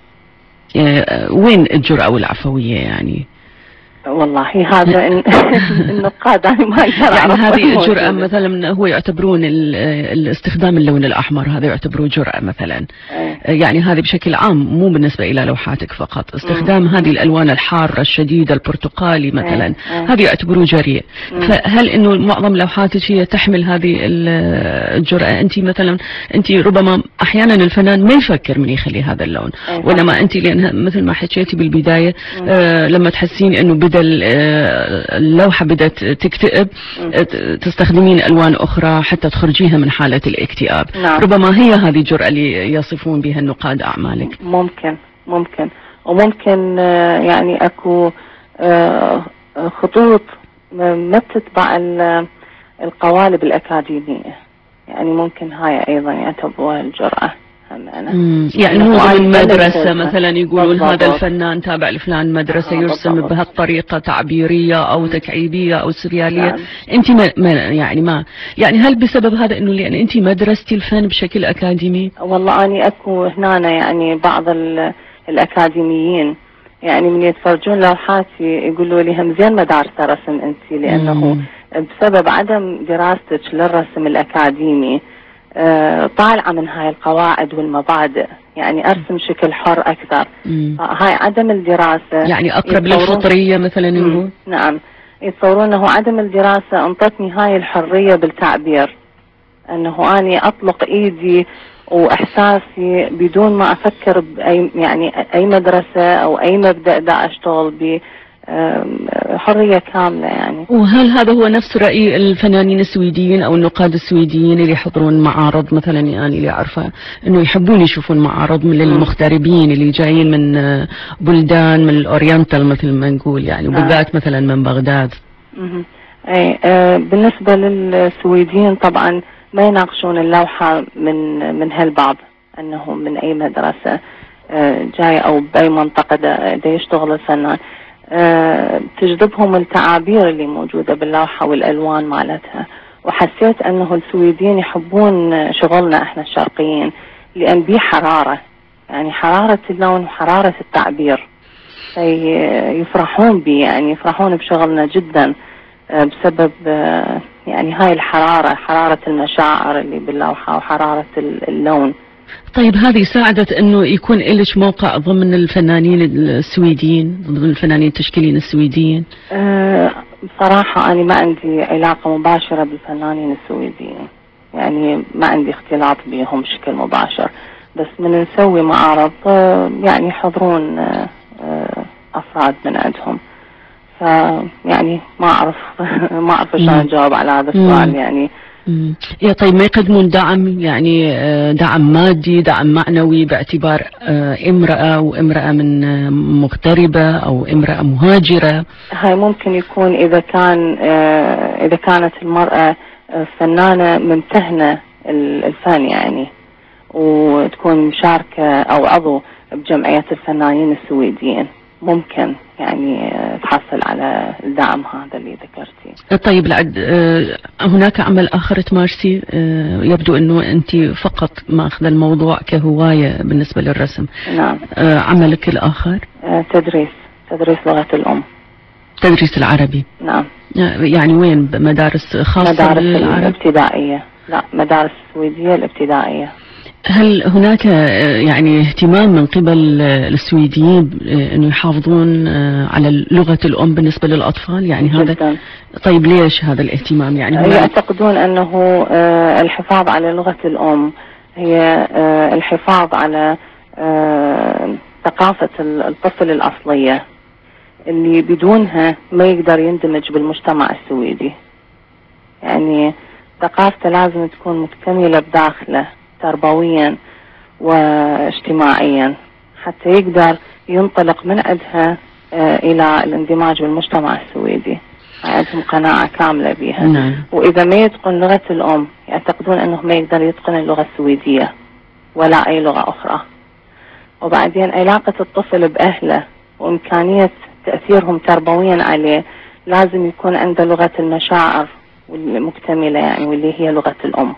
وين الجرأة والعفوية يعني؟ والله هذا النقاد يعني ما يعني هذه الجرأة مثلا هو يعتبرون الاستخدام اللون الأحمر هذا يعتبروه جرأة مثلا. أيه. يعني هذه بشكل عام مو بالنسبة إلى لوحاتك فقط، استخدام مم. هذه الألوان الحارة الشديدة البرتقالي مثلا. أيه. أيه. هذا يعتبروه جريء. فهل إنه معظم لوحاتك هي تحمل هذه الجرأة؟ أنت مثلا أنت ربما أحيانا الفنان ما يفكر من يخلي هذا اللون. أيه. وإنما أنت لأن مثل ما حكيتي بالبداية آه لما تحسين إنه بدأ اللوحة بدأت تكتئب تستخدمين ألوان أخرى حتى تخرجيها من حالة الاكتئاب. نعم. ربما هي هذه الجرأة اللي يصفون بها النقاد أعمالك. ممكن ممكن وممكن يعني أكو خطوط ما تتبع القوالب الأكاديمية، يعني ممكن هاي أيضا يعتبروها الجرأة. يعني مو من مدرسة مثلا يقولون هذا الفنان تابع لفلان مدرسة يرسم بهالطريقة تعبيرية أو تكعيبية أو سريالية. نعم. أنت ما, ما يعني ما يعني هل بسبب هذا إنه لأن أنت مدرستي الفن بشكل أكاديمي؟ والله أنا أكو هنا يعني بعض الأكاديميين يعني من يتفرجون لوحاتي يقولوا لي هم زين مدارس رسم أنت، لأنه مم. بسبب عدم دراستك للرسم الأكاديمي آه طالعة من هاي القواعد والمبادئ، يعني أرسم شكل حر أكثر. مم. هاي عدم الدراسة يعني أقرب للفطرية مثلا. مم. نعم يتصورون أنه عدم الدراسة أنطتني هاي الحرية بالتعبير، أنه أني أطلق إيدي وإحساسي بدون ما أفكر بأي يعني أي مدرسة أو أي مبدأ دا أشتغل به، حرية كاملة يعني. وهل هذا هو نفس رأي الفنانين السويديين أو النقاد السويديين اللي يحضرون معارض مثلا؟ يعني اللي أعرفه أنه يحبون يشوفون معارض من المغتربين اللي جايين من بلدان من الأورينتال مثل ما نقول يعني، وبالذات آه. مثلا من بغداد. أي آه بالنسبة للسويديين طبعا ما يناقشون اللوحة من من هالباب، أنه من أي مدرسة آه جاي أو بأي منطقة دا, دا يشتغل الفنان. أه تجذبهم التعابير اللي موجودة باللوحة والألوان مالتها، وحسيت أنه السويديين يحبون شغلنا إحنا الشرقيين لأن بيه حرارة، يعني حرارة اللون وحرارة التعبير، يفرحون بيه يعني يفرحون بشغلنا جدا أه بسبب أه يعني هاي الحرارة، حرارة المشاعر اللي باللوحة وحرارة اللون. طيب هذه ساعدت انه يكون لك موقع ضمن الفنانين السويديين، ضمن الفنانين التشكيليين السويديين؟ أه بصراحة انا ما عندي علاقة مباشرة بالفنانين السويديين، يعني ما عندي اختلاط بهم بشكل مباشر، بس من نسوي معارض يعني يحضرون افراد من عندهم، فيعني ما اعرف ما اعرف شلون اجاوب على هذا السؤال يعني. يا طيب ما يقدمون دعم يعني دعم مادي دعم معنوي باعتبار امرأة وامرأة من مغتربة او امرأة مهاجرة؟ هاي ممكن يكون اذا كان اذا كانت المرأة فنانة ممتهنة الفن يعني، وتكون مشاركة او عضو بجمعية الفنانين السويديين، ممكن يعني تحصل على الدعم هذا اللي ذكرتيه. طيب لعد هناك عمل آخر تمارسي؟ يبدو أنه أنت فقط ماخذ الموضوع كهواية بالنسبة للرسم. نعم. عملك الآخر؟ تدريس تدريس لغة الأم. تدريس العربي. نعم. يعني وين؟ مدارس خاصة؟ مدارس الابتدائية. لا، مدارس السويدية الابتدائية. هل هناك يعني اهتمام من قبل السويديين انه يحافظون على لغة الام بالنسبة للاطفال؟ يعني هذا جداً. طيب ليش هذا الاهتمام؟ يعني يعتقدون انه الحفاظ على لغة الام هي الحفاظ على ثقافة الطفل الاصلية اللي بدونها ما يقدر يندمج بالمجتمع السويدي. يعني ثقافته لازم تكون مكتملة بداخله تربويا واجتماعيا حتى يقدر ينطلق من عندها الى الاندماج بالمجتمع السويدي. عندهم قناعة كاملة بها. نعم. واذا ما يتقن لغة الام يعتقدون انه ما يقدر يتقن اللغة السويدية ولا اي لغة اخرى. وبعدين علاقة الطفل باهله وامكانية تأثيرهم تربويا عليه لازم يكون عنده لغة المشاعر والمكتملة، يعني واللي هي لغة الام.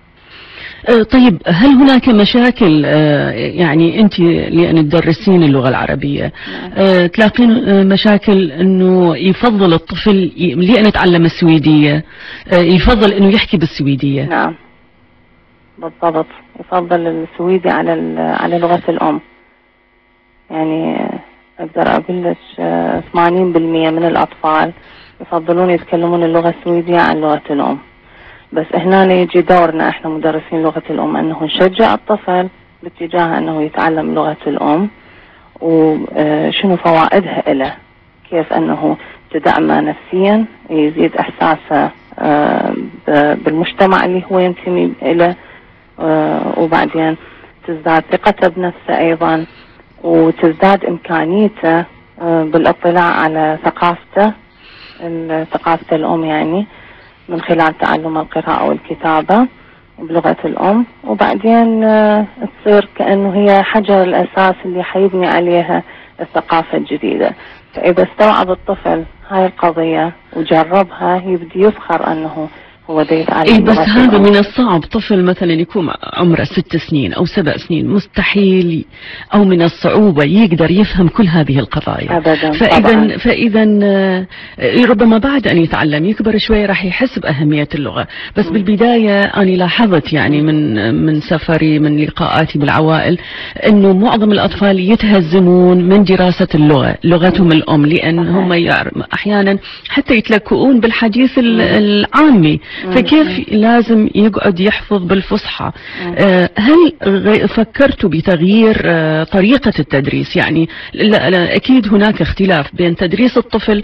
طيب هل هناك مشاكل يعني انت لان تدرسين اللغة العربية تلاقين مشاكل انه يفضل الطفل لان يتعلم السويدية يفضل انه يحكي بالسويدية؟ نعم بالضبط، يفضل السويدي على على لغة الام. يعني اقدر اقول لك ثمانين بالمئة من الاطفال يفضلون يتكلمون اللغة السويدية عن لغة الام. بس هنا يجي دورنا احنا مدرسين لغة الام انه نشجع الطفل باتجاه انه يتعلم لغة الام وشنو فوائدها له، كيف انه تدعمه نفسيا، يزيد احساسه بالمجتمع اللي هو ينتمي له، وبعدين تزداد ثقته بنفسه ايضا، وتزداد امكانيته بالاطلاع على ثقافته ثقافة الام، يعني من خلال تعلم القراءة والكتابة بلغة الأم. وبعدين تصير كأنه هي حجر الأساس اللي حيبني عليها الثقافة الجديدة. فإذا استوعب الطفل هاي القضية وجربها يبدي يفخر أنه هو دا يتعلم. إيه بس هذا من الصعب، طفل مثلا يكون عمره ست سنين أو سبع سنين مستحيل أو من الصعوبة يقدر يفهم كل هذه القضايا أبدا. فإذا فإذا ربما بعد أن يتعلم يكبر شوي راح يحس بأهمية اللغة. بس م. بالبداية أنا لاحظت يعني من من سفري من لقاءاتي بالعوائل إنه معظم الأطفال يتهزمون من دراسة اللغة لغتهم الأم، لأن هم أحيانا حتى يتلكؤون بالحديث العامي، فكيف لازم يقعد يحفظ بالفصحى؟ هل فكرتوا بتغيير طريقة التدريس؟ يعني لا لا أكيد هناك اختلاف بين تدريس الطفل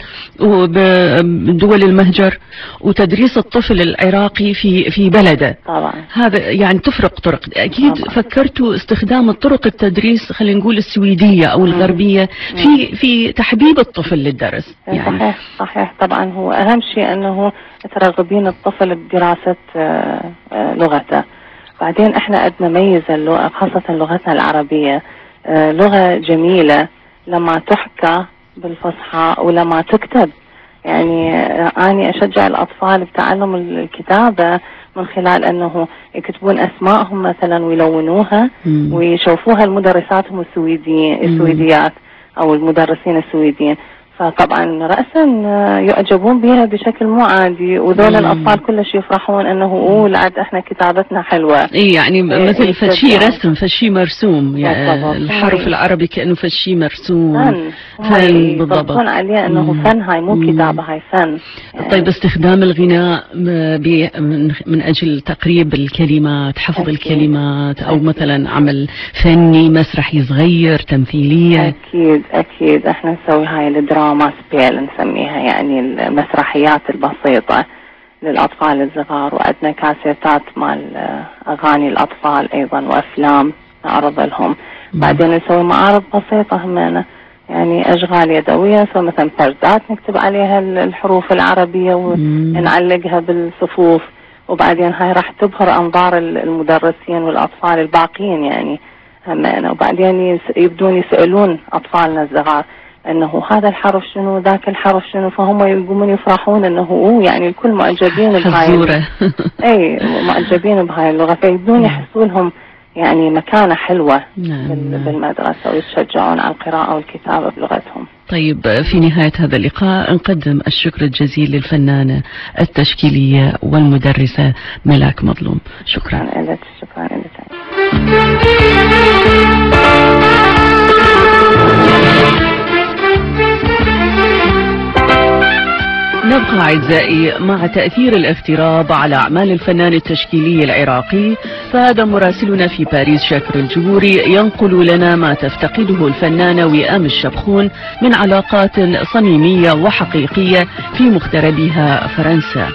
بدول المهجر وتدريس الطفل العراقي في في بلده. طبعا هذا يعني تفرق طرق. أكيد طبعا. فكرتوا استخدام الطرق التدريس خلينا نقول السويدية أو الغربية في في تحبيب الطفل للدرس؟ يعني صحيح صحيح طبعا. هو أهم شيء أنه ترغبين الطفل بدراسة لغته. بعدين احنا عندنا ميزة اللغة خاصة لغتنا العربية، لغة جميلة لما تحكى بالفصحى ولما تكتب. يعني أنا أشجع الأطفال بتعلم الكتابة من خلال أنه يكتبون أسمائهم مثلا ويلونوها مم. ويشوفوها المدرساتهم السويديين السويديات أو المدرسين السويديين، فطبعا رأسا يعجبون بها بشكل مو عادي، وذول الأطفال كلش يفرحون أنه أوه لعد إحنا كتابتنا حلوة. إيه يعني مثل فشي رسم فشي مرسوم، يعني الحرف العربي كأنه فشي مرسوم فن, فن بالضبط. يضبطون عليه أنه مم. فن، هاي مو كتابة هاي فن. يعني طيب استخدام الغناء من, من أجل تقريب الكلمات، حفظ أكيد. الكلمات أو أكيد. مثلا عمل فني مسرحي صغير تمثيلية؟ أكيد أكيد احنا نسوي هاي الدراما ما سبيل نسميها، يعني المسرحيات البسيطة للأطفال الصغار، وعندنا كاسيتات مال أغاني الأطفال أيضا وأفلام نعرض لهم. بعدين نسوي معارض بسيطة همنا، يعني أشغال يدوية، نسوي مثلا فردات نكتب عليها الحروف العربية ونعلقها بالصفوف، وبعدين هاي راح تبهر أنظار المدرسين والأطفال الباقيين يعني همنا. وبعدين يبدون يسألون أطفالنا الصغار انه هذا الحرف شنو ذاك الحرف شنو، فهم يقومون يفرحون انه يعني الكل معجبين بهاي اي معجبين بهاي اللغة، فيبدون يحسوا لهم يعني مكانة حلوة بالمدرسة ويتشجعون على القراءة والكتابة بلغتهم. طيب، في نهاية هذا اللقاء نقدم الشكر الجزيل للفنانة التشكيلية والمدرسة ملاك مظلوم. شكرا لك. شكرا لك. نبقى أعزائي مع تأثير الاغتراب على أعمال الفنان التشكيلي العراقي، فهذا مراسلنا في باريس شاكر الجبوري ينقل لنا ما تفتقده الفنانة وئام الشبخون من علاقات صميمية وحقيقية في مغتربها فرنسا.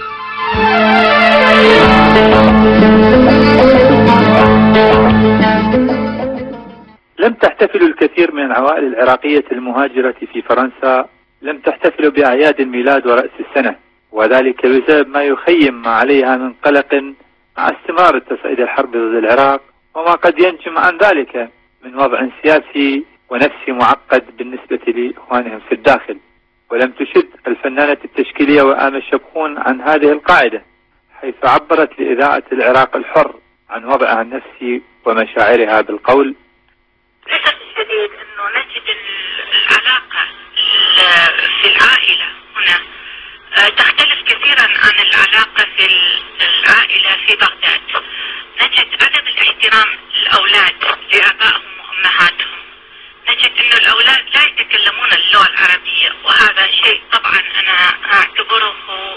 لم تحتفل الكثير من العوائل العراقية المهاجرة في فرنسا لم تحتفل بأعياد الميلاد ورأس السنة، وذلك بسبب ما يخيم عليها من قلق مع استمرار تصعيد الحرب ضد العراق، وما قد ينجم عن ذلك من وضع سياسي ونفسي معقد بالنسبة لإخوانهم في الداخل. ولم تشد الفنانة التشكيلية وئام الشبخون عن هذه القاعدة، حيث عبرت لإذاعة العراق الحر عن وضعها النفسي ومشاعرها بالقول: للأسف الشديد أنه نجد العلاقة في العائلة هنا تختلف كثيرا عن العلاقة في العائلة في بغداد. نجد عدم الاحترام الأولاد لآبائهم وأمهاتهم، نجد أنه الأولاد لا يتكلمون اللغة العربية، وهذا شيء طبعا أنا أعتبره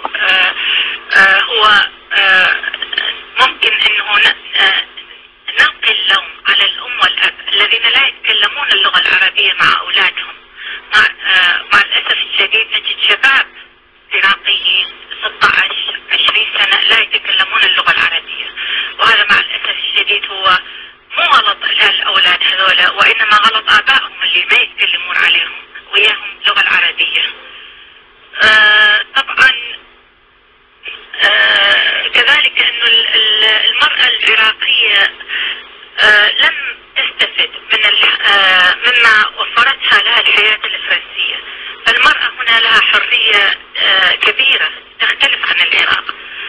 هو ممكن أنه نلقي اللوم على الأم والأب الذين لا يتكلمون اللغة العربية مع أولادهم. مع, مع الأسف الشديد نجد شباب عراقيين ستة عشر عشرين سنة لا يتكلمون اللغة العربية، وهذا مع الأسف الشديد هو مو غلط للأولاد هذولا، وإنما غلط آبائهم اللي ما يتكلمون عليهم وياهم اللغة العربية. آه طبعا آه كذلك أنه المرأة العراقية آه لم تستفد من آه مما وفرتها لها الحياة الفرنسية. فالمرأة هنا لها حرية آه كبيرة تختلف عن العراق،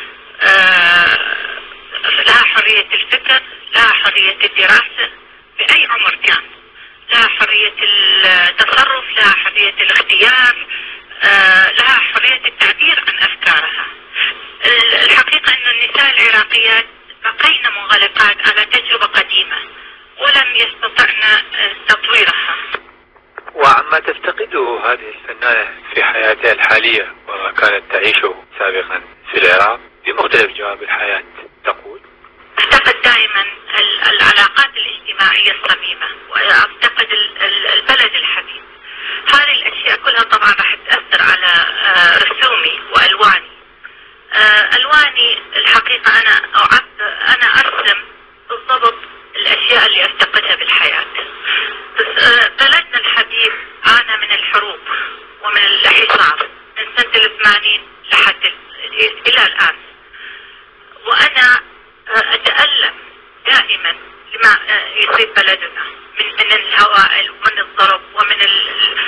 آه لها حرية الفكر، لها حرية الدراسة بأي عمر كان، لها حرية التصرف، لها حرية الاختيار، آه لها حرية التعبير عن أفكارها. الحقيقة أن النساء العراقيات بقين منغلقات على تجربة قديمة ولم يستطعن تطويرها. وعما تفتقده هذه الفنانة في حياتها الحالية وما كانت تعيشه سابقا في العراق بمختلف جوانب الحياة تقول: أفتقد دائما العلاقات الاجتماعية الصميمة، وأفتقد البلد الحبيب. هذه الأشياء كلها طبعا راح تأثر على رسومي وألواني. ألواني الحقيقة أنا أعب أنا أرسم بالضبط الأشياء اللي أفتقدها بالحياة. بلدنا الحبيب عانى من الحروب ومن الحصار من سنة الثمانين لحد إلى الآن، وأنا أتألم دائما لما يصيب بلدنا من من الهوائل ومن الضرب ومن ال...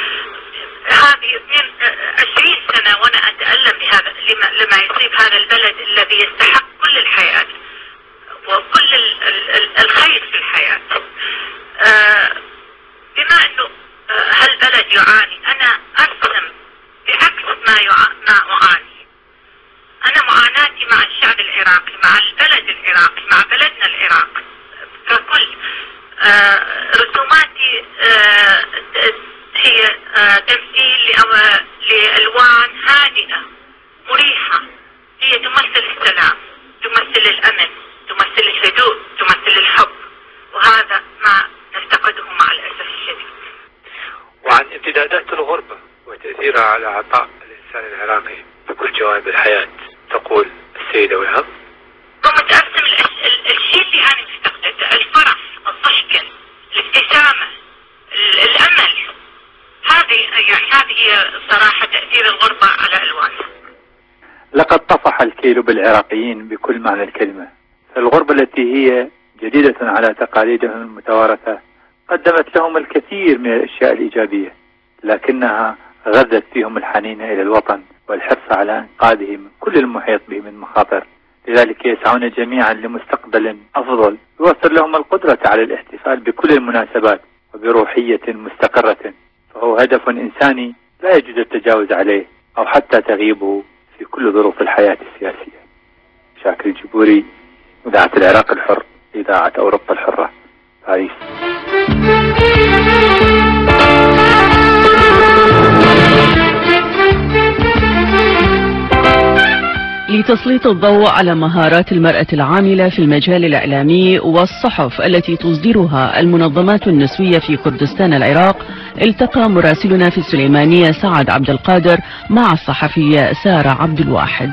هذه اثنين عشرين سنة وأنا أتألم لهذا لما, لما يصيب هذا البلد الذي يستحق كل الحياة وكل ال... ال... الخير في الحياة. آه بما أنه آه هالبلد يعاني، أنا أرسم بعكس ما يع... ما أعاني. أنا معاناتي مع الشعب العراقي، مع البلد العراقي، مع بلدنا العراق ككل. آه رسوماتي آه هي آه تمثيل لألوان هادئة مريحة، هي تمثل السلام، تمثل الأمن، تمثل الهدوء، تمثل الحب، وهذا ما نفتقده مع الأسف الشديد. وعن امتدادات الغربة وتأثيرها على عطاء الإنسان العراقي بكل جوانب الحياة تقول السيدة وئام: قمت أرسم الشيء اللي أنا مفتقده، الفرح، الضحكة، الابتسامة، الأمل. هذه يعني هذه هي صراحة تأثير الغربة على ألوانها. لقد طفح الكيل بالعراقيين بكل معنى الكلمة، فالغربة التي هي جديدة على تقاليدهم المتوارثة قدمت لهم الكثير من الأشياء الإيجابية، لكنها غذت فيهم الحنين إلى الوطن والحرص على إنقاذه من كل المحيط به من مخاطر. لذلك يسعون جميعا لمستقبل أفضل يوفر لهم القدرة على الاحتفال بكل المناسبات وبروحية مستقرة، فهو هدف إنساني لا يجوز التجاوز عليه أو حتى تغييبه في كل ظروف الحياة السياسية. شاكر الجبوري، إذاعة العراق الحر، إذاعة أوروبا الحرة، باريس. لتسليط الضوء على مهارات المرأة العاملة في المجال الإعلامي والصحف التي تصدرها المنظمات النسوية في كردستان العراق، التقى مراسلنا في السليمانية سعد عبد القادر مع الصحفية سارة عبد الواحد.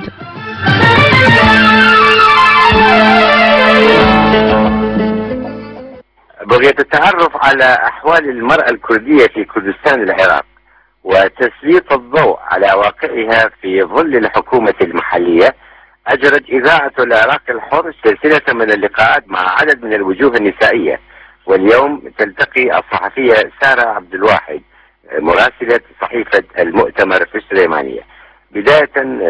بغيت التعرف على أحوال المرأة الكردية في كردستان العراق وتسليط الضوء على واقعها في ظل الحكومة المحلية. أجرت إذاعة العراق الحر سلسلة من اللقاءات مع عدد من الوجوه النسائية، واليوم تلتقي الصحفية سارة عبد الواحد مراسلة صحيفة المؤتمر في السليمانية. بداية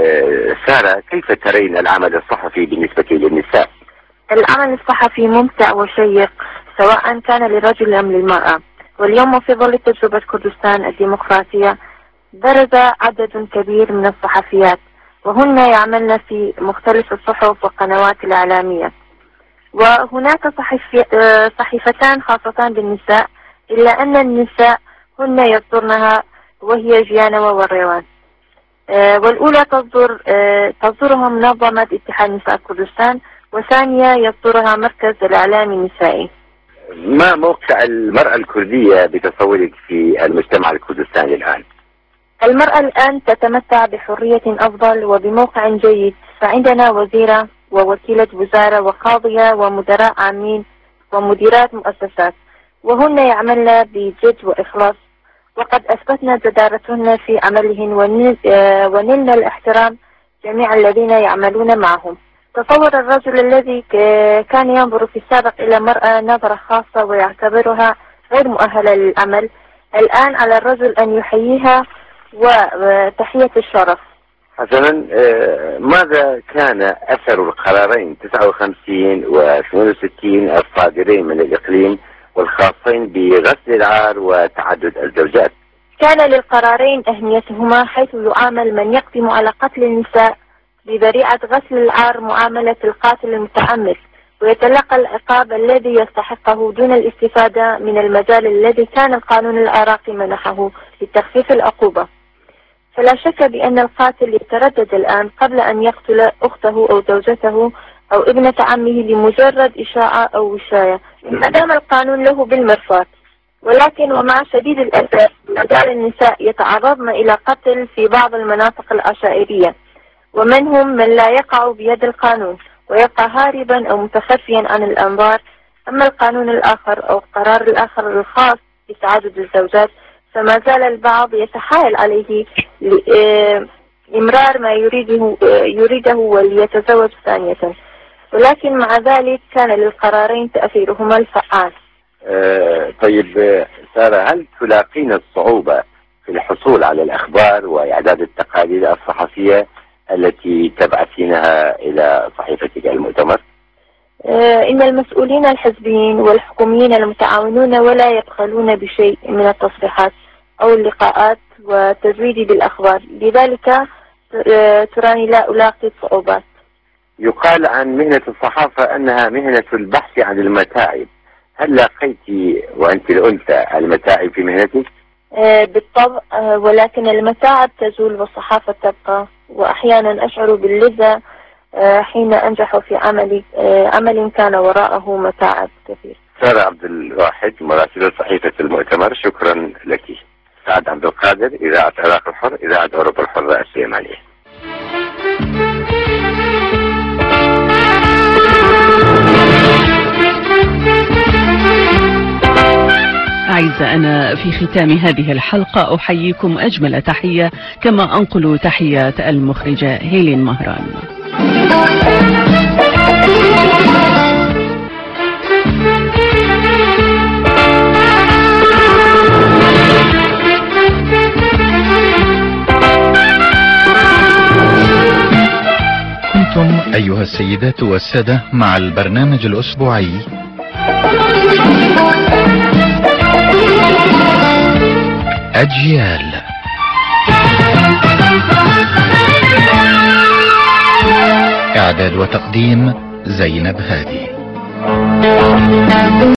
سارة، كيف ترين العمل الصحفي بالنسبة للنساء؟ العمل الصحفي ممتع وشيق سواء كان للرجل أم للمرأة، واليوم في ظل تجربة كردستان الديمقراطية برز عدد كبير من الصحفيات، وهن يعملن في مختلف الصحف والقنوات الإعلامية، وهناك صحفي صحيفتان خاصتان بالنساء، إلا أن النساء هن يصدرنها وهي جيانوة والريوان. والأولى تصدر تصدرها منظمة اتحاد نساء كردستان، وثانية يصدرها مركز الإعلام النسائي. ما موقع المرأة الكردية بتصورك في المجتمع الكردستاني الآن؟ المرأة الآن تتمتع بحرية أفضل وبموقع جيد، فعندنا وزيرة ووكيلة وزارة وقاضية ومدراء عامين ومديرات مؤسسات، وهن يعملن بجد وإخلاص، وقد أثبتن جدارتهن في عملهن ونلنا الاحترام جميع الذين يعملون معهم. تصور الرجل الذي كان ينظر في السابق إلى المرأة نظرة خاصة ويعتبرها غير مؤهلة للعمل، الآن على الرجل أن يحييها وتحية الشرف. حسنا، ماذا كان أثر القرارين تسعة وخمسين و ثمانية وستين الصادرين من الإقليم والخاصين بغسل العار وتعدد الزوجات؟ كان للقرارين أهميتهما، حيث يعامل من يقدم على قتل النساء بذريعة غسل العار معاملة القاتل المتعمد، ويتلقى العقاب الذي يستحقه دون الاستفادة من المجال الذي كان القانون العراقي منحه لتخفيف العقوبة. فلا شك بأن القاتل يتردد الآن قبل أن يقتل أخته أو زوجته أو ابنة عمه لمجرد إشاعة أو وشاية، ما دام القانون له بالمرصاد. ولكن ومع شديد الأسف مجال النساء يتعرضن إلى قتل في بعض المناطق العشائرية، ومنهم من لا يقع بيد القانون ويبقى هاربا أو متخفيا عن الأنظار. أما القانون الآخر أو القرار الآخر الخاص بتعدد الزوجات فما زال البعض يتحايل عليه لإمرار ما يريده يريده وليتزوج ثانية، ولكن مع ذلك كان للقرارين تأثيرهما الفعال. أه طيب سارة، هل تلاقين الصعوبة في الحصول على الأخبار وإعداد التقارير الصحفية التي تبعثينها إلى صحيفتك المؤتمر؟ أه إن المسؤولين الحزبيين والحكوميين المتعاونون ولا يبخلون بشيء من التصريحات أو اللقاءات وتزويدي بالأخبار، لذلك تراني لا ألاقي صعوبات. يقال عن مهنة الصحافة أنها مهنة البحث عن المتاعب، هل لاقيتي وأنت الأنثى المتاعب في مهنتك؟ أه بالطبع، أه ولكن المتاعب تزول والصحافة تبقى، وأحيانا أشعر باللذة أه حين أنجح في عملي أه عمل كان وراءه متاعب كثير. سارة عبد الواحد مراسلة صحيفة المؤتمر، شكرا لك. سعد عبد القادر، إذاعة العراق الحر، إذاعة أوروبا الحرة السليمانية. أعز أنا في ختام هذه الحلقة أحييكم أجمل تحية، كما أنقل تحيات المخرجة هيلين مهران. أيها السيدات والسادة، مع البرنامج الأسبوعي أجيال. إعداد وتقديم زينب هادي.